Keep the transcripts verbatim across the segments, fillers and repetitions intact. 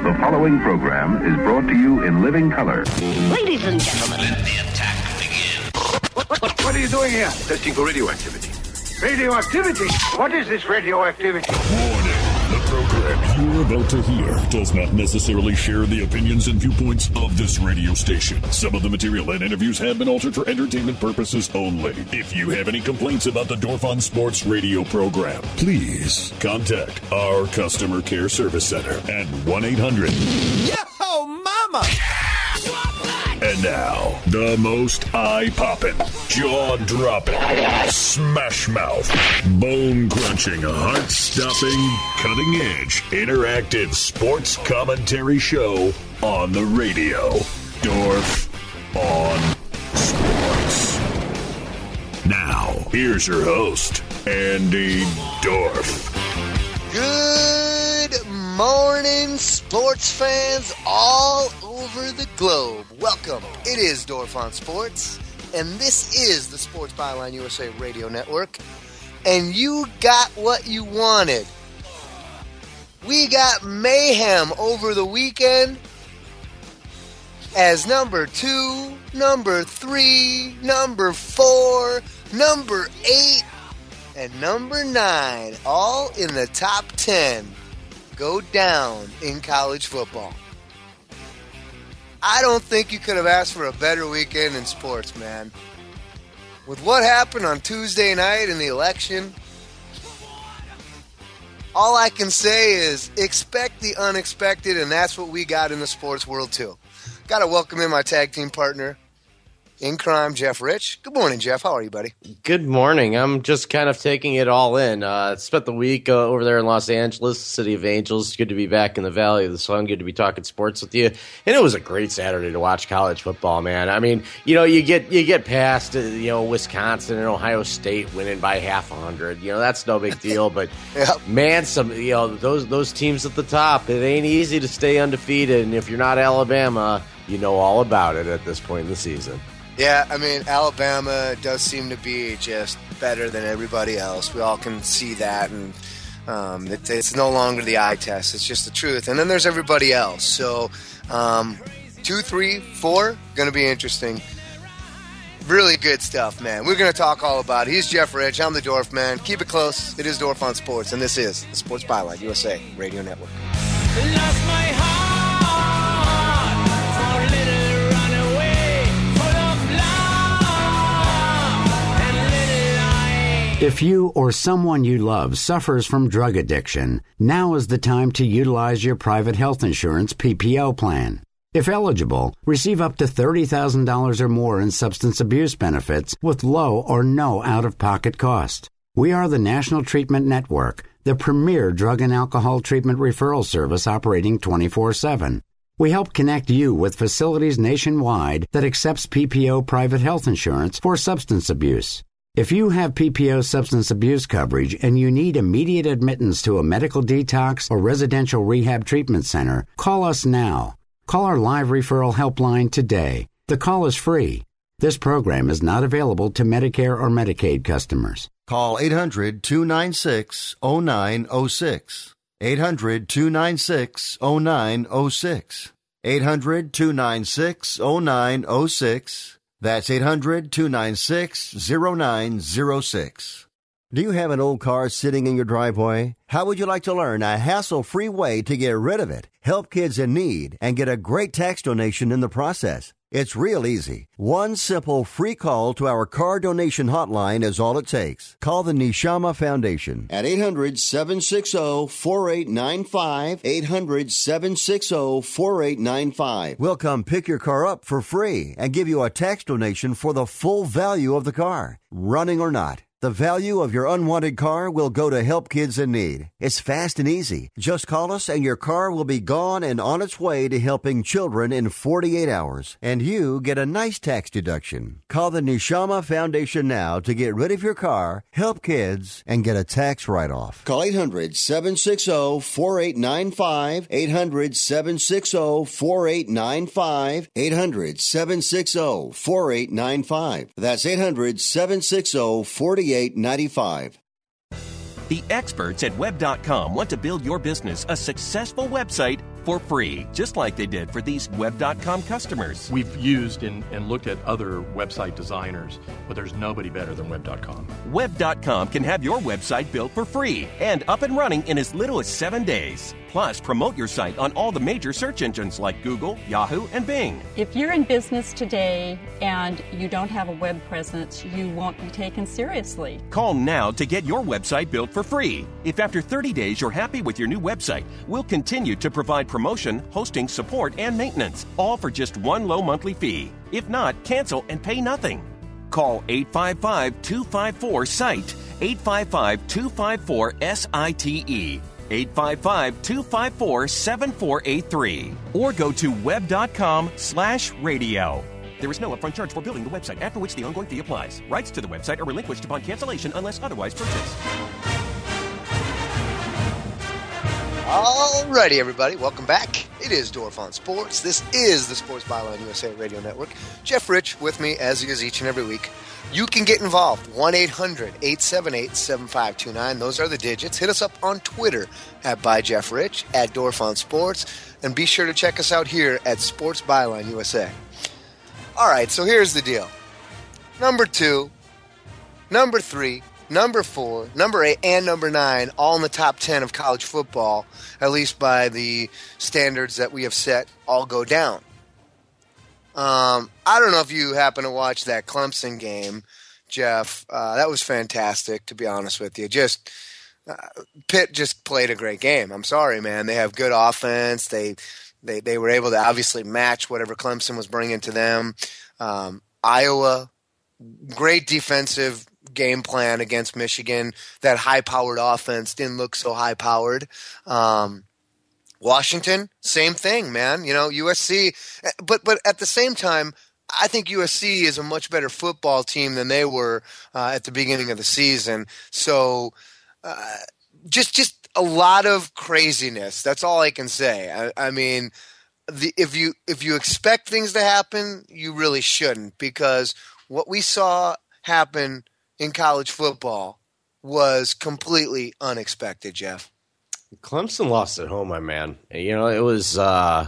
The following program is brought to you in living color. Ladies and gentlemen, let the attack begin. What, what, what are you doing here? Testing for radioactivity. Radioactivity? What is this radioactivity? Warning. The program you're about to hear does not necessarily share the opinions and viewpoints of this radio station. Some of the material and interviews have been altered for entertainment purposes only. If you have any complaints about the Dorf on Sports radio program, please contact our customer care service center at one eight hundred Yo, mama! And now, the most eye-popping, jaw-dropping, smash-mouth, bone-crunching, heart-stopping, cutting-edge, interactive sports commentary show on the radio. Dorf on Sports. Now, here's your host, Andy Dorf. Good morning, sports fans all over the globe. Welcome. It is Dorf on Sports, and this is the Sports Byline U S A Radio Network, and you got what you wanted. We got mayhem over the weekend as number two, number three, number four, number eight, and number nine, all in the top ten, go down in college football. I don't think you could have asked for a better weekend in sports, man. With what happened on Tuesday night in the election, all I can say is expect the unexpected, and that's what we got in the sports world too. Got to welcome in my tag team partner in crime, Jeff Rich. Good morning, Jeff. How are you, buddy? Good morning. I'm just kind of taking it all in. Uh, spent the week uh, over there in Los Angeles, City of Angels. Good to be back in the Valley of the Sun. Good to be talking sports with you. And it was a great Saturday to watch college football, man. I mean, you know, you get you get past, uh, you know, Wisconsin and Ohio State winning by half a hundred. You know, that's no big deal. But Yep. man, some you know those those teams at the top. It ain't easy to stay undefeated. And if you're not Alabama, you know all about it at this point in the season. Yeah, I mean, Alabama does seem to be just better than everybody else. We all can see that, and um, it, it's no longer the eye test. It's just the truth. And then there's everybody else. So um, two, three, four, going to be interesting. Really good stuff, man. We're going to talk all about it. He's Jeff Rich. I'm the Dorf man. Keep it close. It is Dorf on Sports, and this is the Sports Byline U S A Radio Network. Lost my heart for a little runaway, full of love and little light. If you or someone you love suffers from drug addiction, now is the time to utilize your private health insurance P P O plan. If eligible, receive up to thirty thousand dollars or more in substance abuse benefits with low or no out-of-pocket cost. We are the National Treatment Network, the premier drug and alcohol treatment referral service operating twenty-four seven. We help connect you with facilities nationwide that accepts P P O private health insurance for substance abuse. If you have P P O substance abuse coverage and you need immediate admittance to a medical detox or residential rehab treatment center, call us now. Call our live referral helpline today. The call is free. This program is not available to Medicare or Medicaid customers. Call eight hundred, two nine six, oh nine oh six. eight hundred, two nine six, oh nine oh six. eight hundred, two nine six, oh nine oh six. That's eight hundred, two nine six, oh nine oh six. Do you have an old car sitting in your driveway? How would you like to learn a hassle-free way to get rid of it, help kids in need, and get a great tax donation in the process? It's real easy. One simple free call to our car donation hotline is all it takes. Call the Neshama Foundation at eight hundred, seven six zero, four eight nine five, eight hundred, seven six zero, four eight nine five. We'll come pick your car up for free and give you a tax donation for the full value of the car, running or not. The value of your unwanted car will go to help kids in need. It's fast and easy. Just call us and your car will be gone and on its way to helping children in forty-eight hours. And you get a nice tax deduction. Call the Neshama Foundation now to get rid of your car, help kids, and get a tax write-off. Call eight hundred, seven six zero, four eight nine five, eight hundred, seven six zero, four eight nine five, eight hundred, seven six zero, four eight nine five. That's eight hundred, seven six zero, four eight nine five. The experts at web dot com want to build your business a successful website for free, just like they did for these web dot com customers. We've used and, and looked at other website designers, but there's nobody better than web dot com. web dot com can have your website built for free and up and running in as little as seven days. Plus, promote your site on all the major search engines like Google, Yahoo, and Bing. If you're in business today and you don't have a web presence, you won't be taken seriously. Call now to get your website built for free. If after thirty days you're happy with your new website, we'll continue to provide promotion, hosting, support, and maintenance, all for just one low monthly fee. If not, cancel and pay nothing. Call eight five five, two five four, S I T E, eight five five, two five four, S I T E, eight five five, two five four, seven four eight three, or go to web.com slash radio. There is no upfront charge for building the website, after which the ongoing fee applies. Rights to the website are relinquished upon cancellation unless otherwise purchased. Alrighty, everybody, welcome back. It is Dorf on Sports. This is the Sports Byline U S A Radio Network. Jeff Rich with me, as he is each and every week. You can get involved. one eight hundred, eight seven eight, seven five two nine. Those are the digits. Hit us up on Twitter at ByJeffRich, at Dorf on Sports. And be sure to check us out here at Sports Byline U S A. All right, so here's the deal. Number two, number three, number four, number eight, and number nine, all in the top ten of college football, at least by the standards that we have set, all go down. Um, I don't know if you happen to watch that Clemson game, Jeff. Uh, that was fantastic, to be honest with you. Just uh, Pitt just played a great game. I'm sorry, man. They have good offense. They they they were able to obviously match whatever Clemson was bringing to them. Um, Iowa, great defensive game plan against Michigan. That high-powered offense didn't look so high-powered. Um, Washington, same thing, man. You know, U S C, but but at the same time, I think U S C is a much better football team than they were uh, at the beginning of the season. So, uh, just just a lot of craziness. That's all I can say. I, I mean, the, if you if you expect things to happen, you really shouldn't, because what we saw happen in college football was completely unexpected, Jeff. Clemson lost at home, my man. You know, it was uh,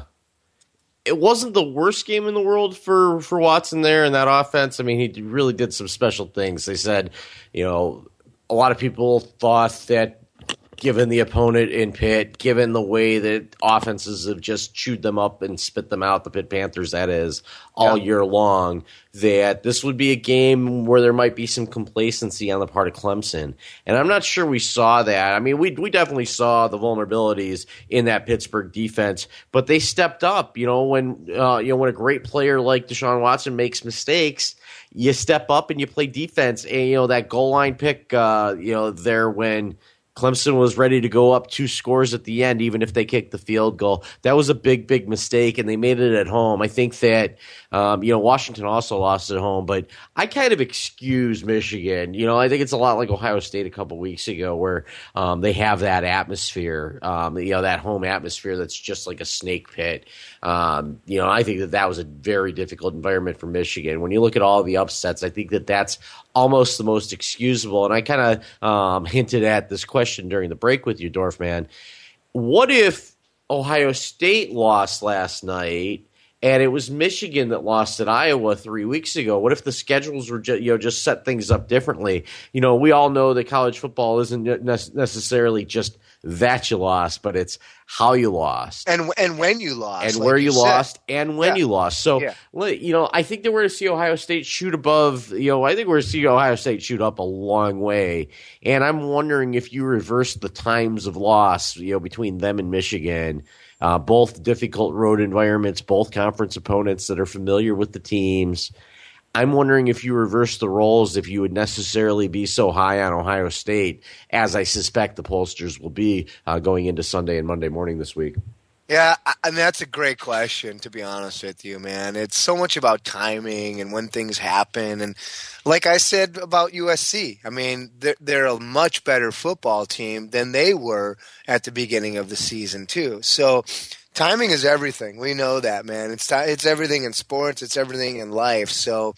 it wasn't the worst game in the world for, for Watson there in that offense. I mean, he really did some special things. They said, you know, a lot of people thought that given the opponent in Pitt, given the way that offenses have just chewed them up and spit them out, the Pitt Panthers, that is, all yeah. year long, that this would be a game where there might be some complacency on the part of Clemson. And I'm not sure we saw that. I mean, we we definitely saw the vulnerabilities in that Pittsburgh defense, but they stepped up. You know, when uh, you know when a great player like Deshaun Watson makes mistakes, you step up and you play defense. And, you know, that goal line pick, uh, you know, there when Clemson was ready to go up two scores at the end, even if they kicked the field goal. That was a big, big mistake, and they made it at home. I think that, um, you know, Washington also lost at home, but I kind of excuse Michigan. You know, I think it's a lot like Ohio State a couple weeks ago, where um, they have that atmosphere, um, you know, that home atmosphere that's just like a snake pit. Um, you know, I think that that was a very difficult environment for Michigan. When you look at all the upsets, I think that that's almost the most excusable. And I kind of um, hinted at this question during the break with you, Dorfman. What if Ohio State lost last night and it was Michigan that lost at Iowa three weeks ago? What if the schedules were just, you know, just set things up differently? You know, we all know that college football isn't ne- necessarily just that you lost, but it's how you lost, and and when you lost, and like where you, you lost, and when yeah. you lost. So, yeah. you know, I think that we're going to see Ohio State shoot above. You know, I think we're going to see Ohio State shoot up a long way. And I'm wondering if you reverse the times of loss, you know, between them and Michigan, uh, both difficult road environments, both conference opponents that are familiar with the teams. I'm wondering if you reverse the roles, if you would necessarily be so high on Ohio State, as I suspect the pollsters will be uh, going into Sunday and Monday morning this week. Yeah, I mean, that's a great question, to be honest with you, man. It's so much about timing and when things happen. And like I said about U S C, I mean, they're, they're a much better football team than they were at the beginning of the season, too. So timing is everything. We know that, man. It's it's everything in sports. It's everything in life. So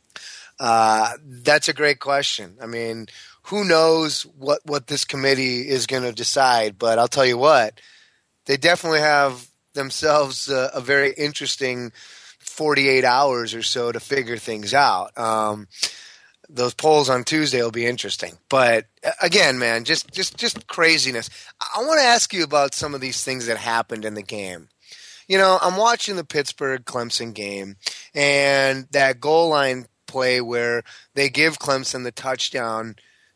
uh, that's a great question. I mean, who knows what, what this committee is going to decide? But I'll tell you what, they definitely have themselves a, a very interesting forty-eight hours or so to figure things out. Um, those polls on Tuesday will be interesting. But again, man, just just just craziness. I want to ask you about some of these things that happened in the game. You know, I'm watching the Pittsburgh-Clemson game, and that goal line play where they give Clemson the touchdown.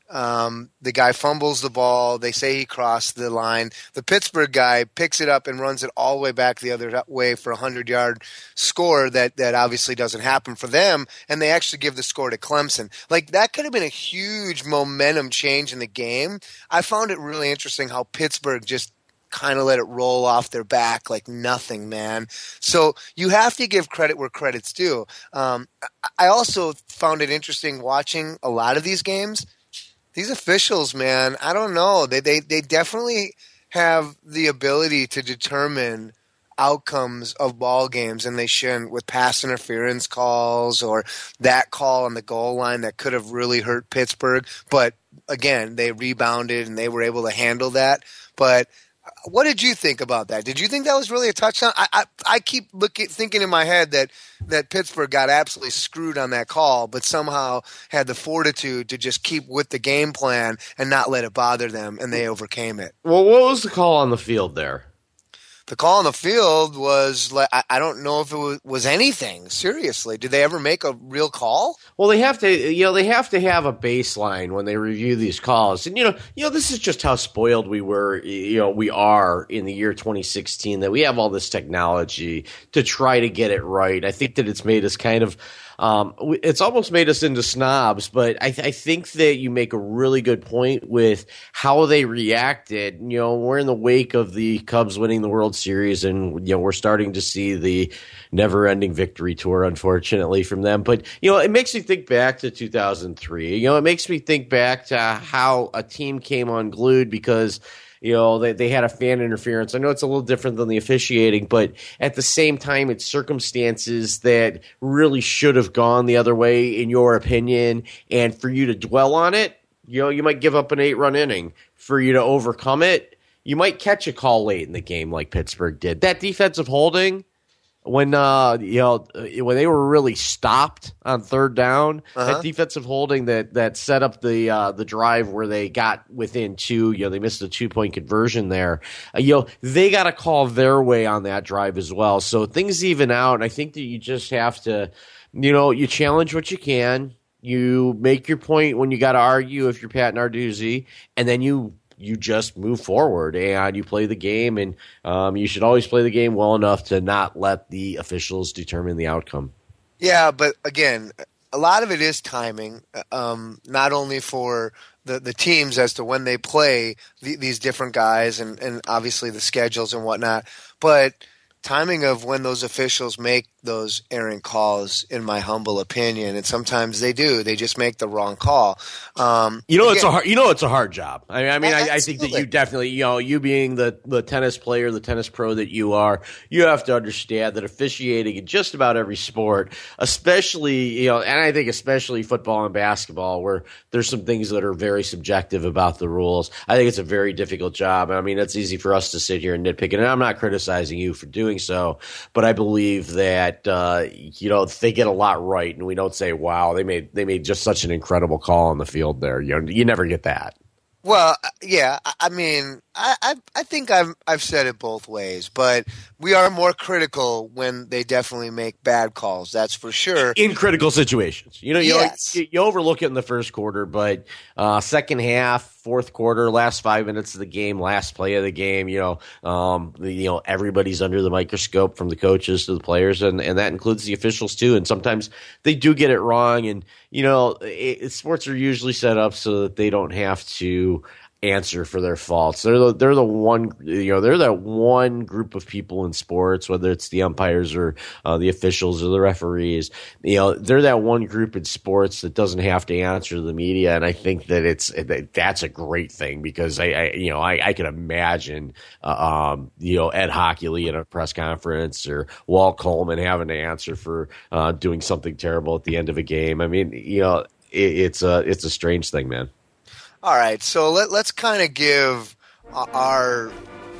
Um, the guy fumbles the ball. They say he crossed the line. The Pittsburgh guy picks it up and runs it all the way back the other way for a hundred-yard score that, that obviously doesn't happen for them, and they actually give the score to Clemson. Like, that could have been a huge momentum change in the game. I found it really interesting how Pittsburgh just kind of let it roll off their back like nothing, man. So you have to give credit where credit's due. Um, I also found it interesting watching a lot of these games. These officials, man, I don't know. They, they they definitely have the ability to determine outcomes of ball games, and they shouldn't, with pass interference calls or that call on the goal line that could have really hurt Pittsburgh. But again, they rebounded and they were able to handle that. But what did you think about that? Did you think that was really a touchdown? I I, I keep looking, thinking in my head that, that Pittsburgh got absolutely screwed on that call, but somehow had the fortitude to just keep with the game plan and not let it bother them, and they overcame it. Well, what was the call on the field there? The call on the field was like, I, I don't know if it was, was anything. Seriously, did they ever make a real call? Well, they have to, you know, they have to have a baseline when they review these calls. And, you know, you know, this is just how spoiled we were, you know, we are in the year twenty sixteen, that we have all this technology to try to get it right. I think that it's made us kind of, Um, it's almost made us into snobs, but I, th- I think that you make a really good point with how they reacted. You know, we're in the wake of the Cubs winning the World Series, and, you know, we're starting to see the never-ending victory tour, unfortunately, from them. But, you know, it makes me think back to two thousand three. You know, it makes me think back to how a team came unglued because – you know, they, they had a fan interference. I know it's a little different than the officiating, but at the same time, it's circumstances that really should have gone the other way, in your opinion. And for you to dwell on it, you know, you might give up an eight-run inning. For you to overcome it, you might catch a call late in the game like Pittsburgh did. That defensive holding, when uh, you know, when they were really stopped on third down, uh-huh. that defensive holding that that set up the uh, the drive where they got within two, you know, they missed a two point conversion there. Uh, you know, they got a call their way on that drive as well. So things even out, and I think that you just have to, you know, you challenge what you can, you make your point when you got to argue if you're Pat Narduzzi, and then you. You just move forward and you play the game, and um, you should always play the game well enough to not let the officials determine the outcome. Yeah, but again, a lot of it is timing, um, not only for the, the teams as to when they play the, these different guys and, and obviously the schedules and whatnot, but timing of when those officials make those errant calls, in my humble opinion, and sometimes they do. They just make the wrong call. Um, you know, again, it's a hard. You know, it's a hard job. I, I mean, yeah, I, I think that you definitely, you know, you being the the tennis player, the tennis pro that you are, you have to understand that officiating in just about every sport, especially, you know, and I think especially football and basketball, where there's some things that are very subjective about the rules. I think it's a very difficult job. I mean, it's easy for us to sit here and nitpick it, and I'm not criticizing you for doing so, but I believe that. Uh, you know, they get a lot right, and we don't say, "Wow, they made they made just such an incredible call on the field there." You know, you never get that. Well, yeah, I mean, I, I I think I've I've said it both ways, but we are more critical when they definitely make bad calls. That's for sure. In critical situations, you know, you, yes. know, you, you overlook it in the first quarter, but uh, second half, fourth quarter, last five minutes of the game, last play of the game, you know, um, the, you know, everybody's under the microscope, from the coaches to the players, and, and that includes the officials too. And sometimes they do get it wrong, and you know, it, sports are usually set up so that they don't have to answer for their faults. They're the, they're the one, you know, they're that one group of people in sports, whether it's the umpires or uh, the officials or the referees, you know, they're that one group in sports that doesn't have to answer to the media. And I think that it's, that that's a great thing, because I, I you know, I, I can imagine, uh, um, you know, Ed Hockley in a press conference, or Walt Coleman having to answer for uh, doing something terrible at the end of a game. I mean, you know, it, it's a, it's a strange thing, man. All right, so let, let's kind of give our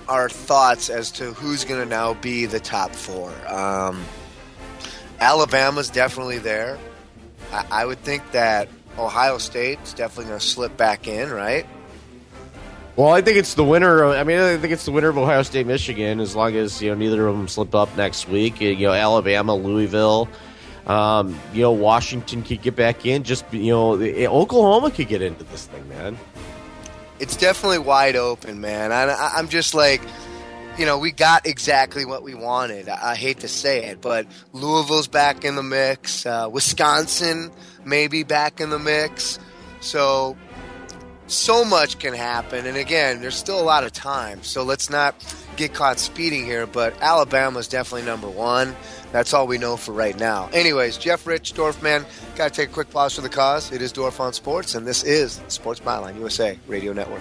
our thoughts as to who's going to now be the top four. Um, Alabama's definitely there. I, I would think that Ohio State's definitely going to slip back in, right? Well, I think it's the winner. Of, I mean, I think it's the winner of Ohio State, Michigan, as long as you know neither of them slip up next week. You know, Alabama, Louisville, um, you know, Washington could get back in. Just you know, Oklahoma could get into this thing, man. It's definitely wide open, man. I, I, I'm just like, you know, we got exactly what we wanted. I, I hate to say it, but Louisville's back in the mix. Uh, Wisconsin maybe back in the mix. So. So much can happen, and again, there's still a lot of time, so let's not get caught speeding here, but Alabama's definitely number one. That's all we know for right now. Anyways, Jeff Rich, Dorfman, got to take a quick pause for the cause. It is Dorf on Sports, and this is Sports Byline U S A Radio Network.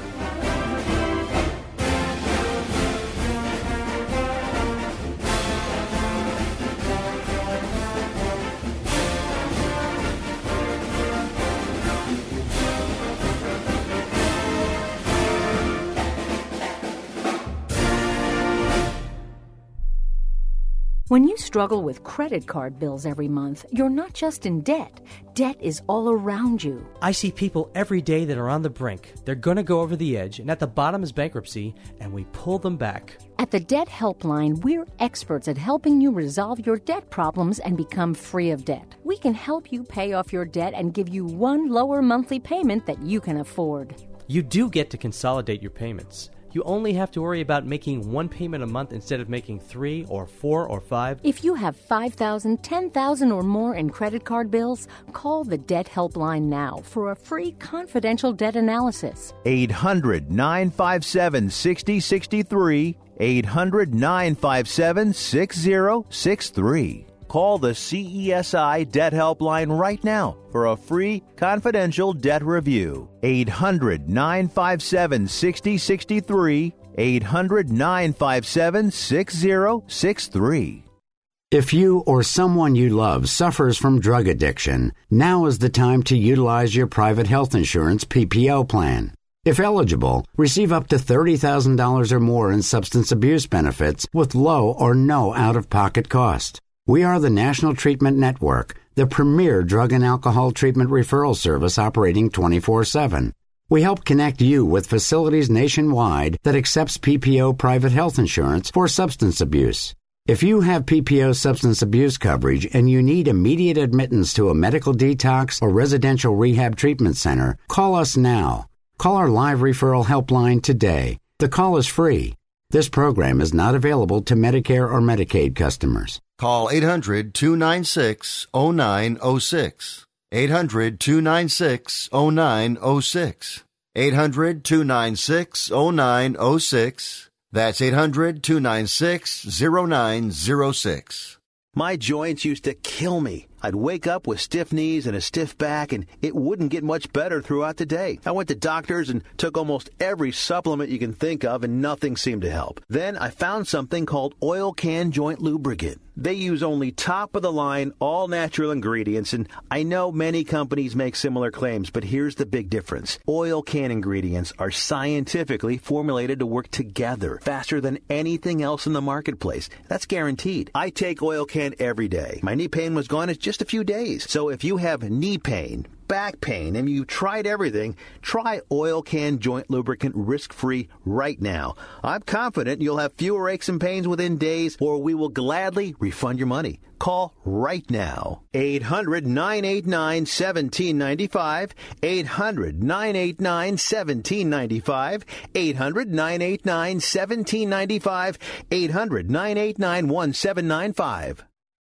When you struggle with credit card bills every month, you're not just in debt. Debt is all around you. I see people every day that are on the brink. They're going to go over the edge, and at the bottom is bankruptcy, and we pull them back. At the Debt Helpline, we're experts at helping you resolve your debt problems and become free of debt. We can help you pay off your debt and give you one lower monthly payment that you can afford. You do get to consolidate your payments. You only have to worry about making one payment a month instead of making three or four or five. If you have five thousand dollars, ten thousand dollars or more in credit card bills, call the Debt Helpline now for a free confidential debt analysis. eight hundred, nine five seven, six zero six three. eight hundred, nine five seven, six zero six three. Call the C E S I Debt Helpline right now for a free confidential debt review. eight hundred, nine five seven, six zero six three. eight hundred, nine five seven, six zero six three. If you or someone you love suffers from drug addiction, now is the time to utilize your private health insurance P P O plan. If eligible, receive up to thirty thousand dollars or more in substance abuse benefits with low or no out-of-pocket cost. We are the National Treatment Network, the premier drug and alcohol treatment referral service operating twenty-four seven. We help connect you with facilities nationwide that accepts P P O private health insurance for substance abuse. If you have P P O substance abuse coverage and you need immediate admittance to a medical detox or residential rehab treatment center, call us now. Call our live referral helpline today. The call is free. This program is not available to Medicare or Medicaid customers. Call eight hundred, two nine six, oh nine oh six. eight hundred, two nine six, oh nine oh six. eight hundred, two nine six, oh nine oh six. That's eight hundred, two nine six, oh nine oh six. My joints used to kill me. I'd wake up with stiff knees and a stiff back, and it wouldn't get much better throughout the day. I went to doctors and took almost every supplement you can think of, and nothing seemed to help. Then I found something called Oil Can Joint Lubricant. They use only top-of-the-line, all-natural ingredients, and I know many companies make similar claims, but here's the big difference. Oil Can ingredients are scientifically formulated to work together faster than anything else in the marketplace. That's guaranteed. I take Oil Can every day. My knee pain was gone in just a few days. So if you have knee pain, back pain, and you've tried everything, try Oil Can Joint Lubricant risk-free right now. I'm confident you'll have fewer aches and pains within days, or we will gladly refund your money. Call right now. eight hundred, nine eight nine, one seven nine five. eight hundred, nine eight nine, one seven nine five. eight hundred, nine eight nine, one seven nine five. eight hundred, nine eight nine, one seven nine five.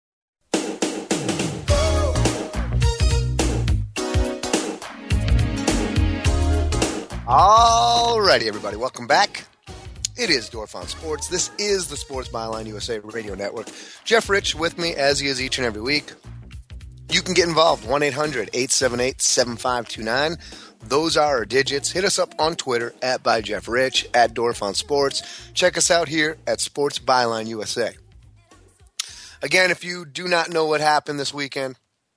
Alrighty, everybody, welcome back. It is Dorf on Sports. This is the Sports Byline U S A Radio Network. Jeff Rich with me, as he is each and every week. You can get involved, one eight hundred, eight seven eight, seven five two nine. Those are our digits. Hit us up on Twitter, at by Jeff Rich, at Dorf on Sports. Check us out here at Sports Byline U S A. Again, if you do not know what happened this weekend,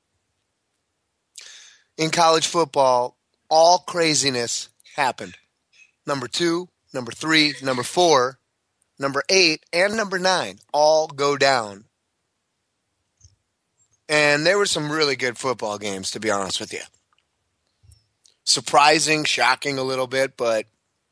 in college football, all craziness happened. Number two, number three, number four number eight, and number nine all go down. And there were some really good football games, to be honest with you. Surprising, shocking a little bit, but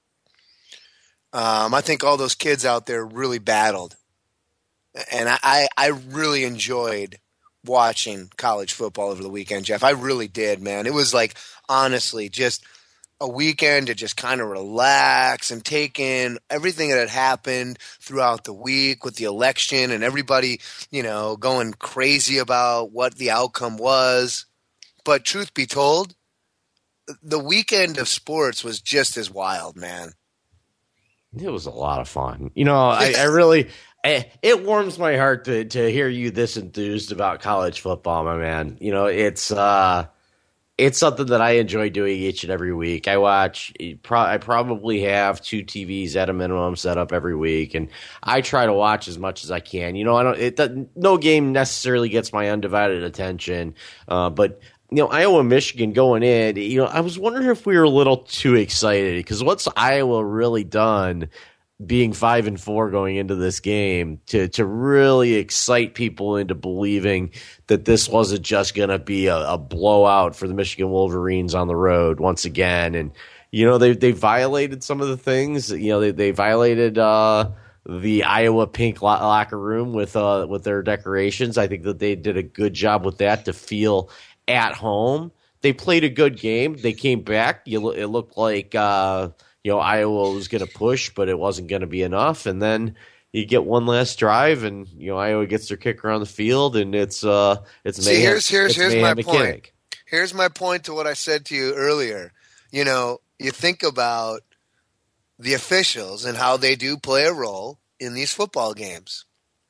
um, I think all those kids out there really battled. And I, I, I really enjoyed watching college football over the weekend, Jeff. I really did, man. It was like, honestly, just a weekend to just kind of relax and take in everything that had happened throughout the week with the election and everybody, you know, going crazy about what the outcome was. But truth be told, the weekend of sports was just as wild, man. It was a lot of fun. You know, I, I really – it warms my heart to, to hear you this enthused about college football, my man. You know, it's uh, it's something that I enjoy doing each and every week. I watch – I probably have two T Vs at a minimum set up every week, and I try to watch as much as I can. You know, I don't – it no game necessarily gets my undivided attention, uh, but – you know, Iowa, Michigan going in, you know, I was wondering if we were a little too excited because what's Iowa really done being five and four going into this game to, to really excite people into believing that this wasn't just going to be a, a blowout for the Michigan Wolverines on the road once again. And, you know, they, they violated some of the things, you know, they, they violated, uh, the Iowa pink lo- locker room with, uh, with their decorations. I think that they did a good job with that to feel at home. They played a good game. They came back. You, it looked like uh, you know Iowa was going to push, but it wasn't going to be enough. And then you get one last drive, and you know Iowa gets their kicker on the field, and it's uh, it's See, mayhem, here's here's it's here's mayhem my mechanic. point. Here's my point to what I said to you earlier. You know, you think about the officials and how they do play a role in these football games.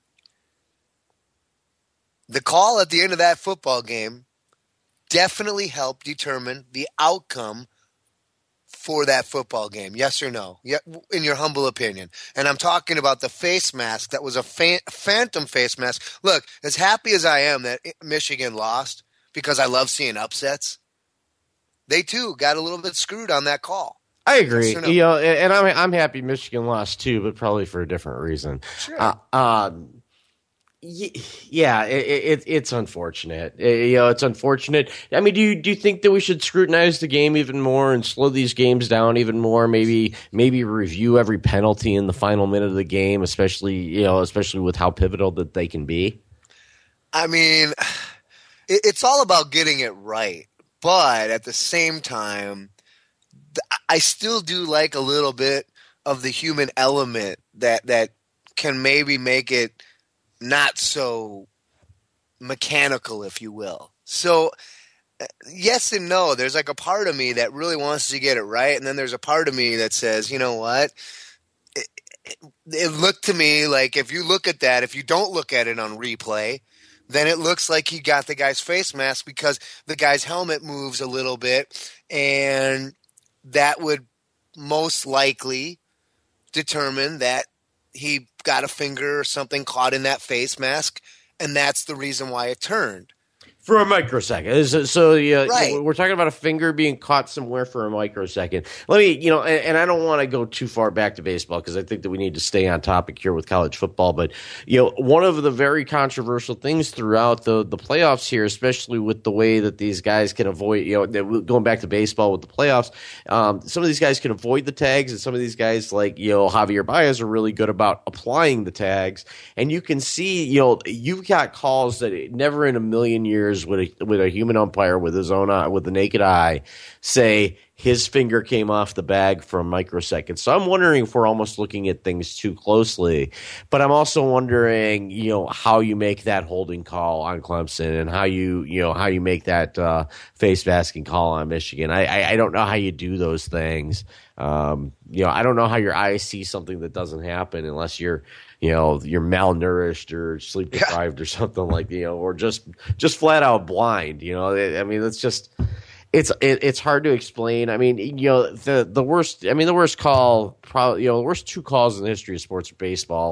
The call at the end of that football game definitely help determine the outcome for that football game. Yes or no? Yeah, in your humble opinion. And I'm talking about the face mask that was a fa- phantom face mask. Look, as happy as I am that Michigan lost because I love seeing upsets, they too got a little bit screwed on that call. I agree. Yes or no? You know, and I'm I'm happy Michigan lost too, but probably for a different reason. Sure. Uh, um, Yeah, it, it, it's unfortunate. It, you know, it's unfortunate. I mean, do you do you think that we should scrutinize the game even more and slow these games down even more? Maybe maybe review every penalty in the final minute of the game, especially you know, especially with how pivotal that they can be. I mean, it, it's all about getting it right, but at the same time, I still do like a little bit of the human element that that can maybe make it not so mechanical, if you will. So, yes and no. There's like a part of me that really wants to get it right, and then there's a part of me that says, you know what? It, it, it looked to me like if you look at that, if you don't look at it on replay, then it looks like he got the guy's face mask because the guy's helmet moves a little bit, and that would most likely determine that he got a finger or something caught in that face mask, and that's the reason why it turned. For a microsecond. So, so yeah, Right. we're talking about a finger being caught somewhere for a microsecond. Let me, you know, and, and I don't want to go too far back to baseball because I think that we need to stay on topic here with college football. But, you know, one of the very controversial things throughout the, the playoffs here, especially with the way that these guys can avoid, you know, going back to baseball with the playoffs, um, some of these guys can avoid the tags, and some of these guys like, you know, Javier Baez are really good about applying the tags. And you can see, you know, you've got calls that never in a million years would a, would a human umpire with his own eye, with the naked eye, say his finger came off the bag for a microsecond. So I'm wondering if we're almost looking at things too closely. But I'm also wondering, you know, how you make that holding call on Clemson and how you, you know, how you make that uh, face masking call on Michigan. I, I I don't know how you do those things. Um, you know, I don't know how your eyes see something that doesn't happen unless you're, you know, you're malnourished or sleep deprived yeah. or something like, you know, or just just flat out blind. You know, I mean, it's just it's it, it's hard to explain. I mean, you know, the the worst. I mean, the worst call, probably, you know, the worst two calls in the history of sports are baseball.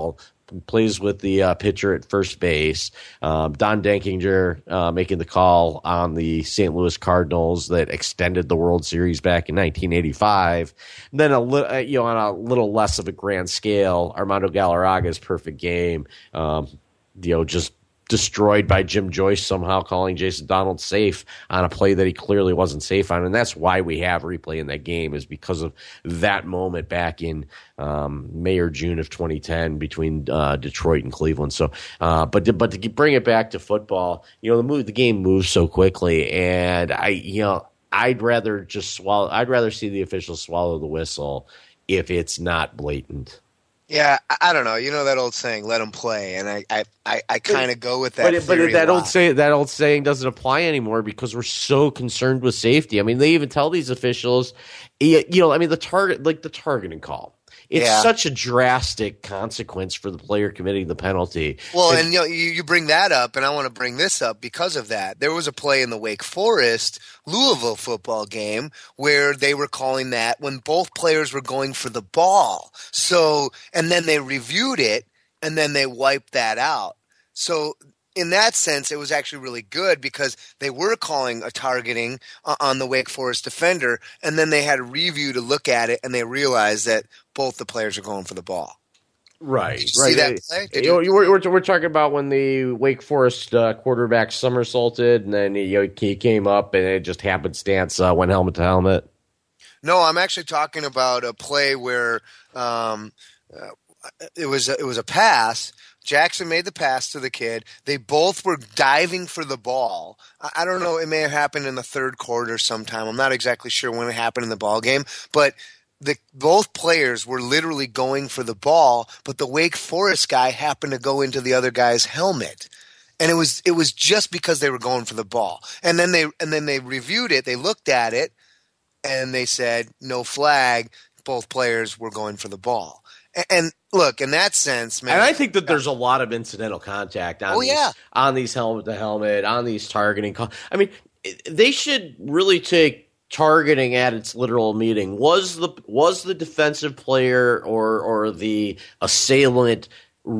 plays with the uh, pitcher at first base. Um, Don Denkinger uh, making the call on the Saint Louis Cardinals that extended the World Series back in nineteen eighty-five. And then a li- you know, on a little less of a grand scale, Armando Galarraga's perfect game. Um, you know, just destroyed by Jim Joyce somehow calling Jason Donald safe on a play that he clearly wasn't safe on. And that's why we have replay in that game, is because of that moment back in um, May or June of twenty ten between uh, Detroit and Cleveland. So, uh, but to, but to bring it back to football, you know, the move, the game moves so quickly, and I, you know, I'd rather just swallow. I'd rather see the officials swallow the whistle if it's not blatant. Yeah, I, I don't know. You know that old saying, "Let them play," and I, I, I, I kind of go with that. But, it, theory but that a old lot. say that old saying doesn't apply anymore because we're so concerned with safety. I mean, they even tell these officials, you know, I mean, the target, like the targeting call. It's Yeah. such a drastic consequence for the player committing the penalty. Well, It- and you know, you, you bring that up, and I want to bring this up because of that. There was a play in the Wake Forest Louisville football game where they were calling that when both players were going for the ball. So, and then they reviewed it, and then they wiped that out. So, in that sense, it was actually really good because they were calling a targeting uh, on the Wake Forest defender, and then they had a review to look at it, and they realized that both the players are going for the ball. Right, Did you right. see that play? Did You know, you- we're, we're, we're talking about when the Wake Forest uh, quarterback somersaulted, and then he, you know, he came up, and it just happenstance uh, went helmet to helmet. No, I'm actually talking about a play where um, uh, it was a, it was a pass. Jackson made the pass to the kid. They both were diving for the ball. I, I don't know. It may have happened in the third quarter sometime. I'm not exactly sure when it happened in the ball game, but the both players were literally going for the ball. But the Wake Forest guy happened to go into the other guy's helmet. And it was it was just because they were going for the ball. And then they and then they reviewed it. They looked at it, and they said no flag. Both players were going for the ball. And, and look, in that sense, man. And I think that there's a lot of incidental contact on Oh, these, yeah. on these helmet to helmet, on these targeting calls. I mean, they should really take targeting at its literal meaning. Was the was the defensive player or or the assailant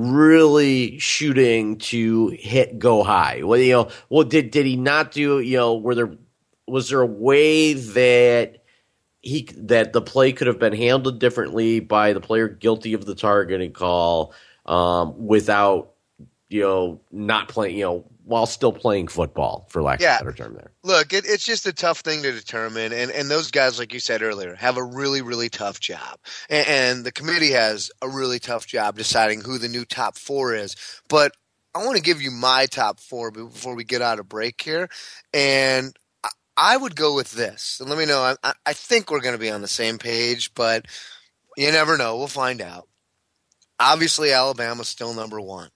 really shooting to hit go high? Well, you know, well, did did he not do? You know, were there was there a way that he that the play could have been handled differently by the player guilty of the targeting call um, without, you know, not playing, you know, while still playing football, for lack Yeah. of a better term there. Look, it, it's just a tough thing to determine, and, and those guys, like you said earlier, have a really, really tough job. And, and the committee has a really tough job deciding who the new top four is. But I want to give you my top four before we get out of break here. And I, I would go with this. And let me know, I, I- I think we're going to be on the same page, but you never know. We'll find out. Obviously, Alabama's still number one.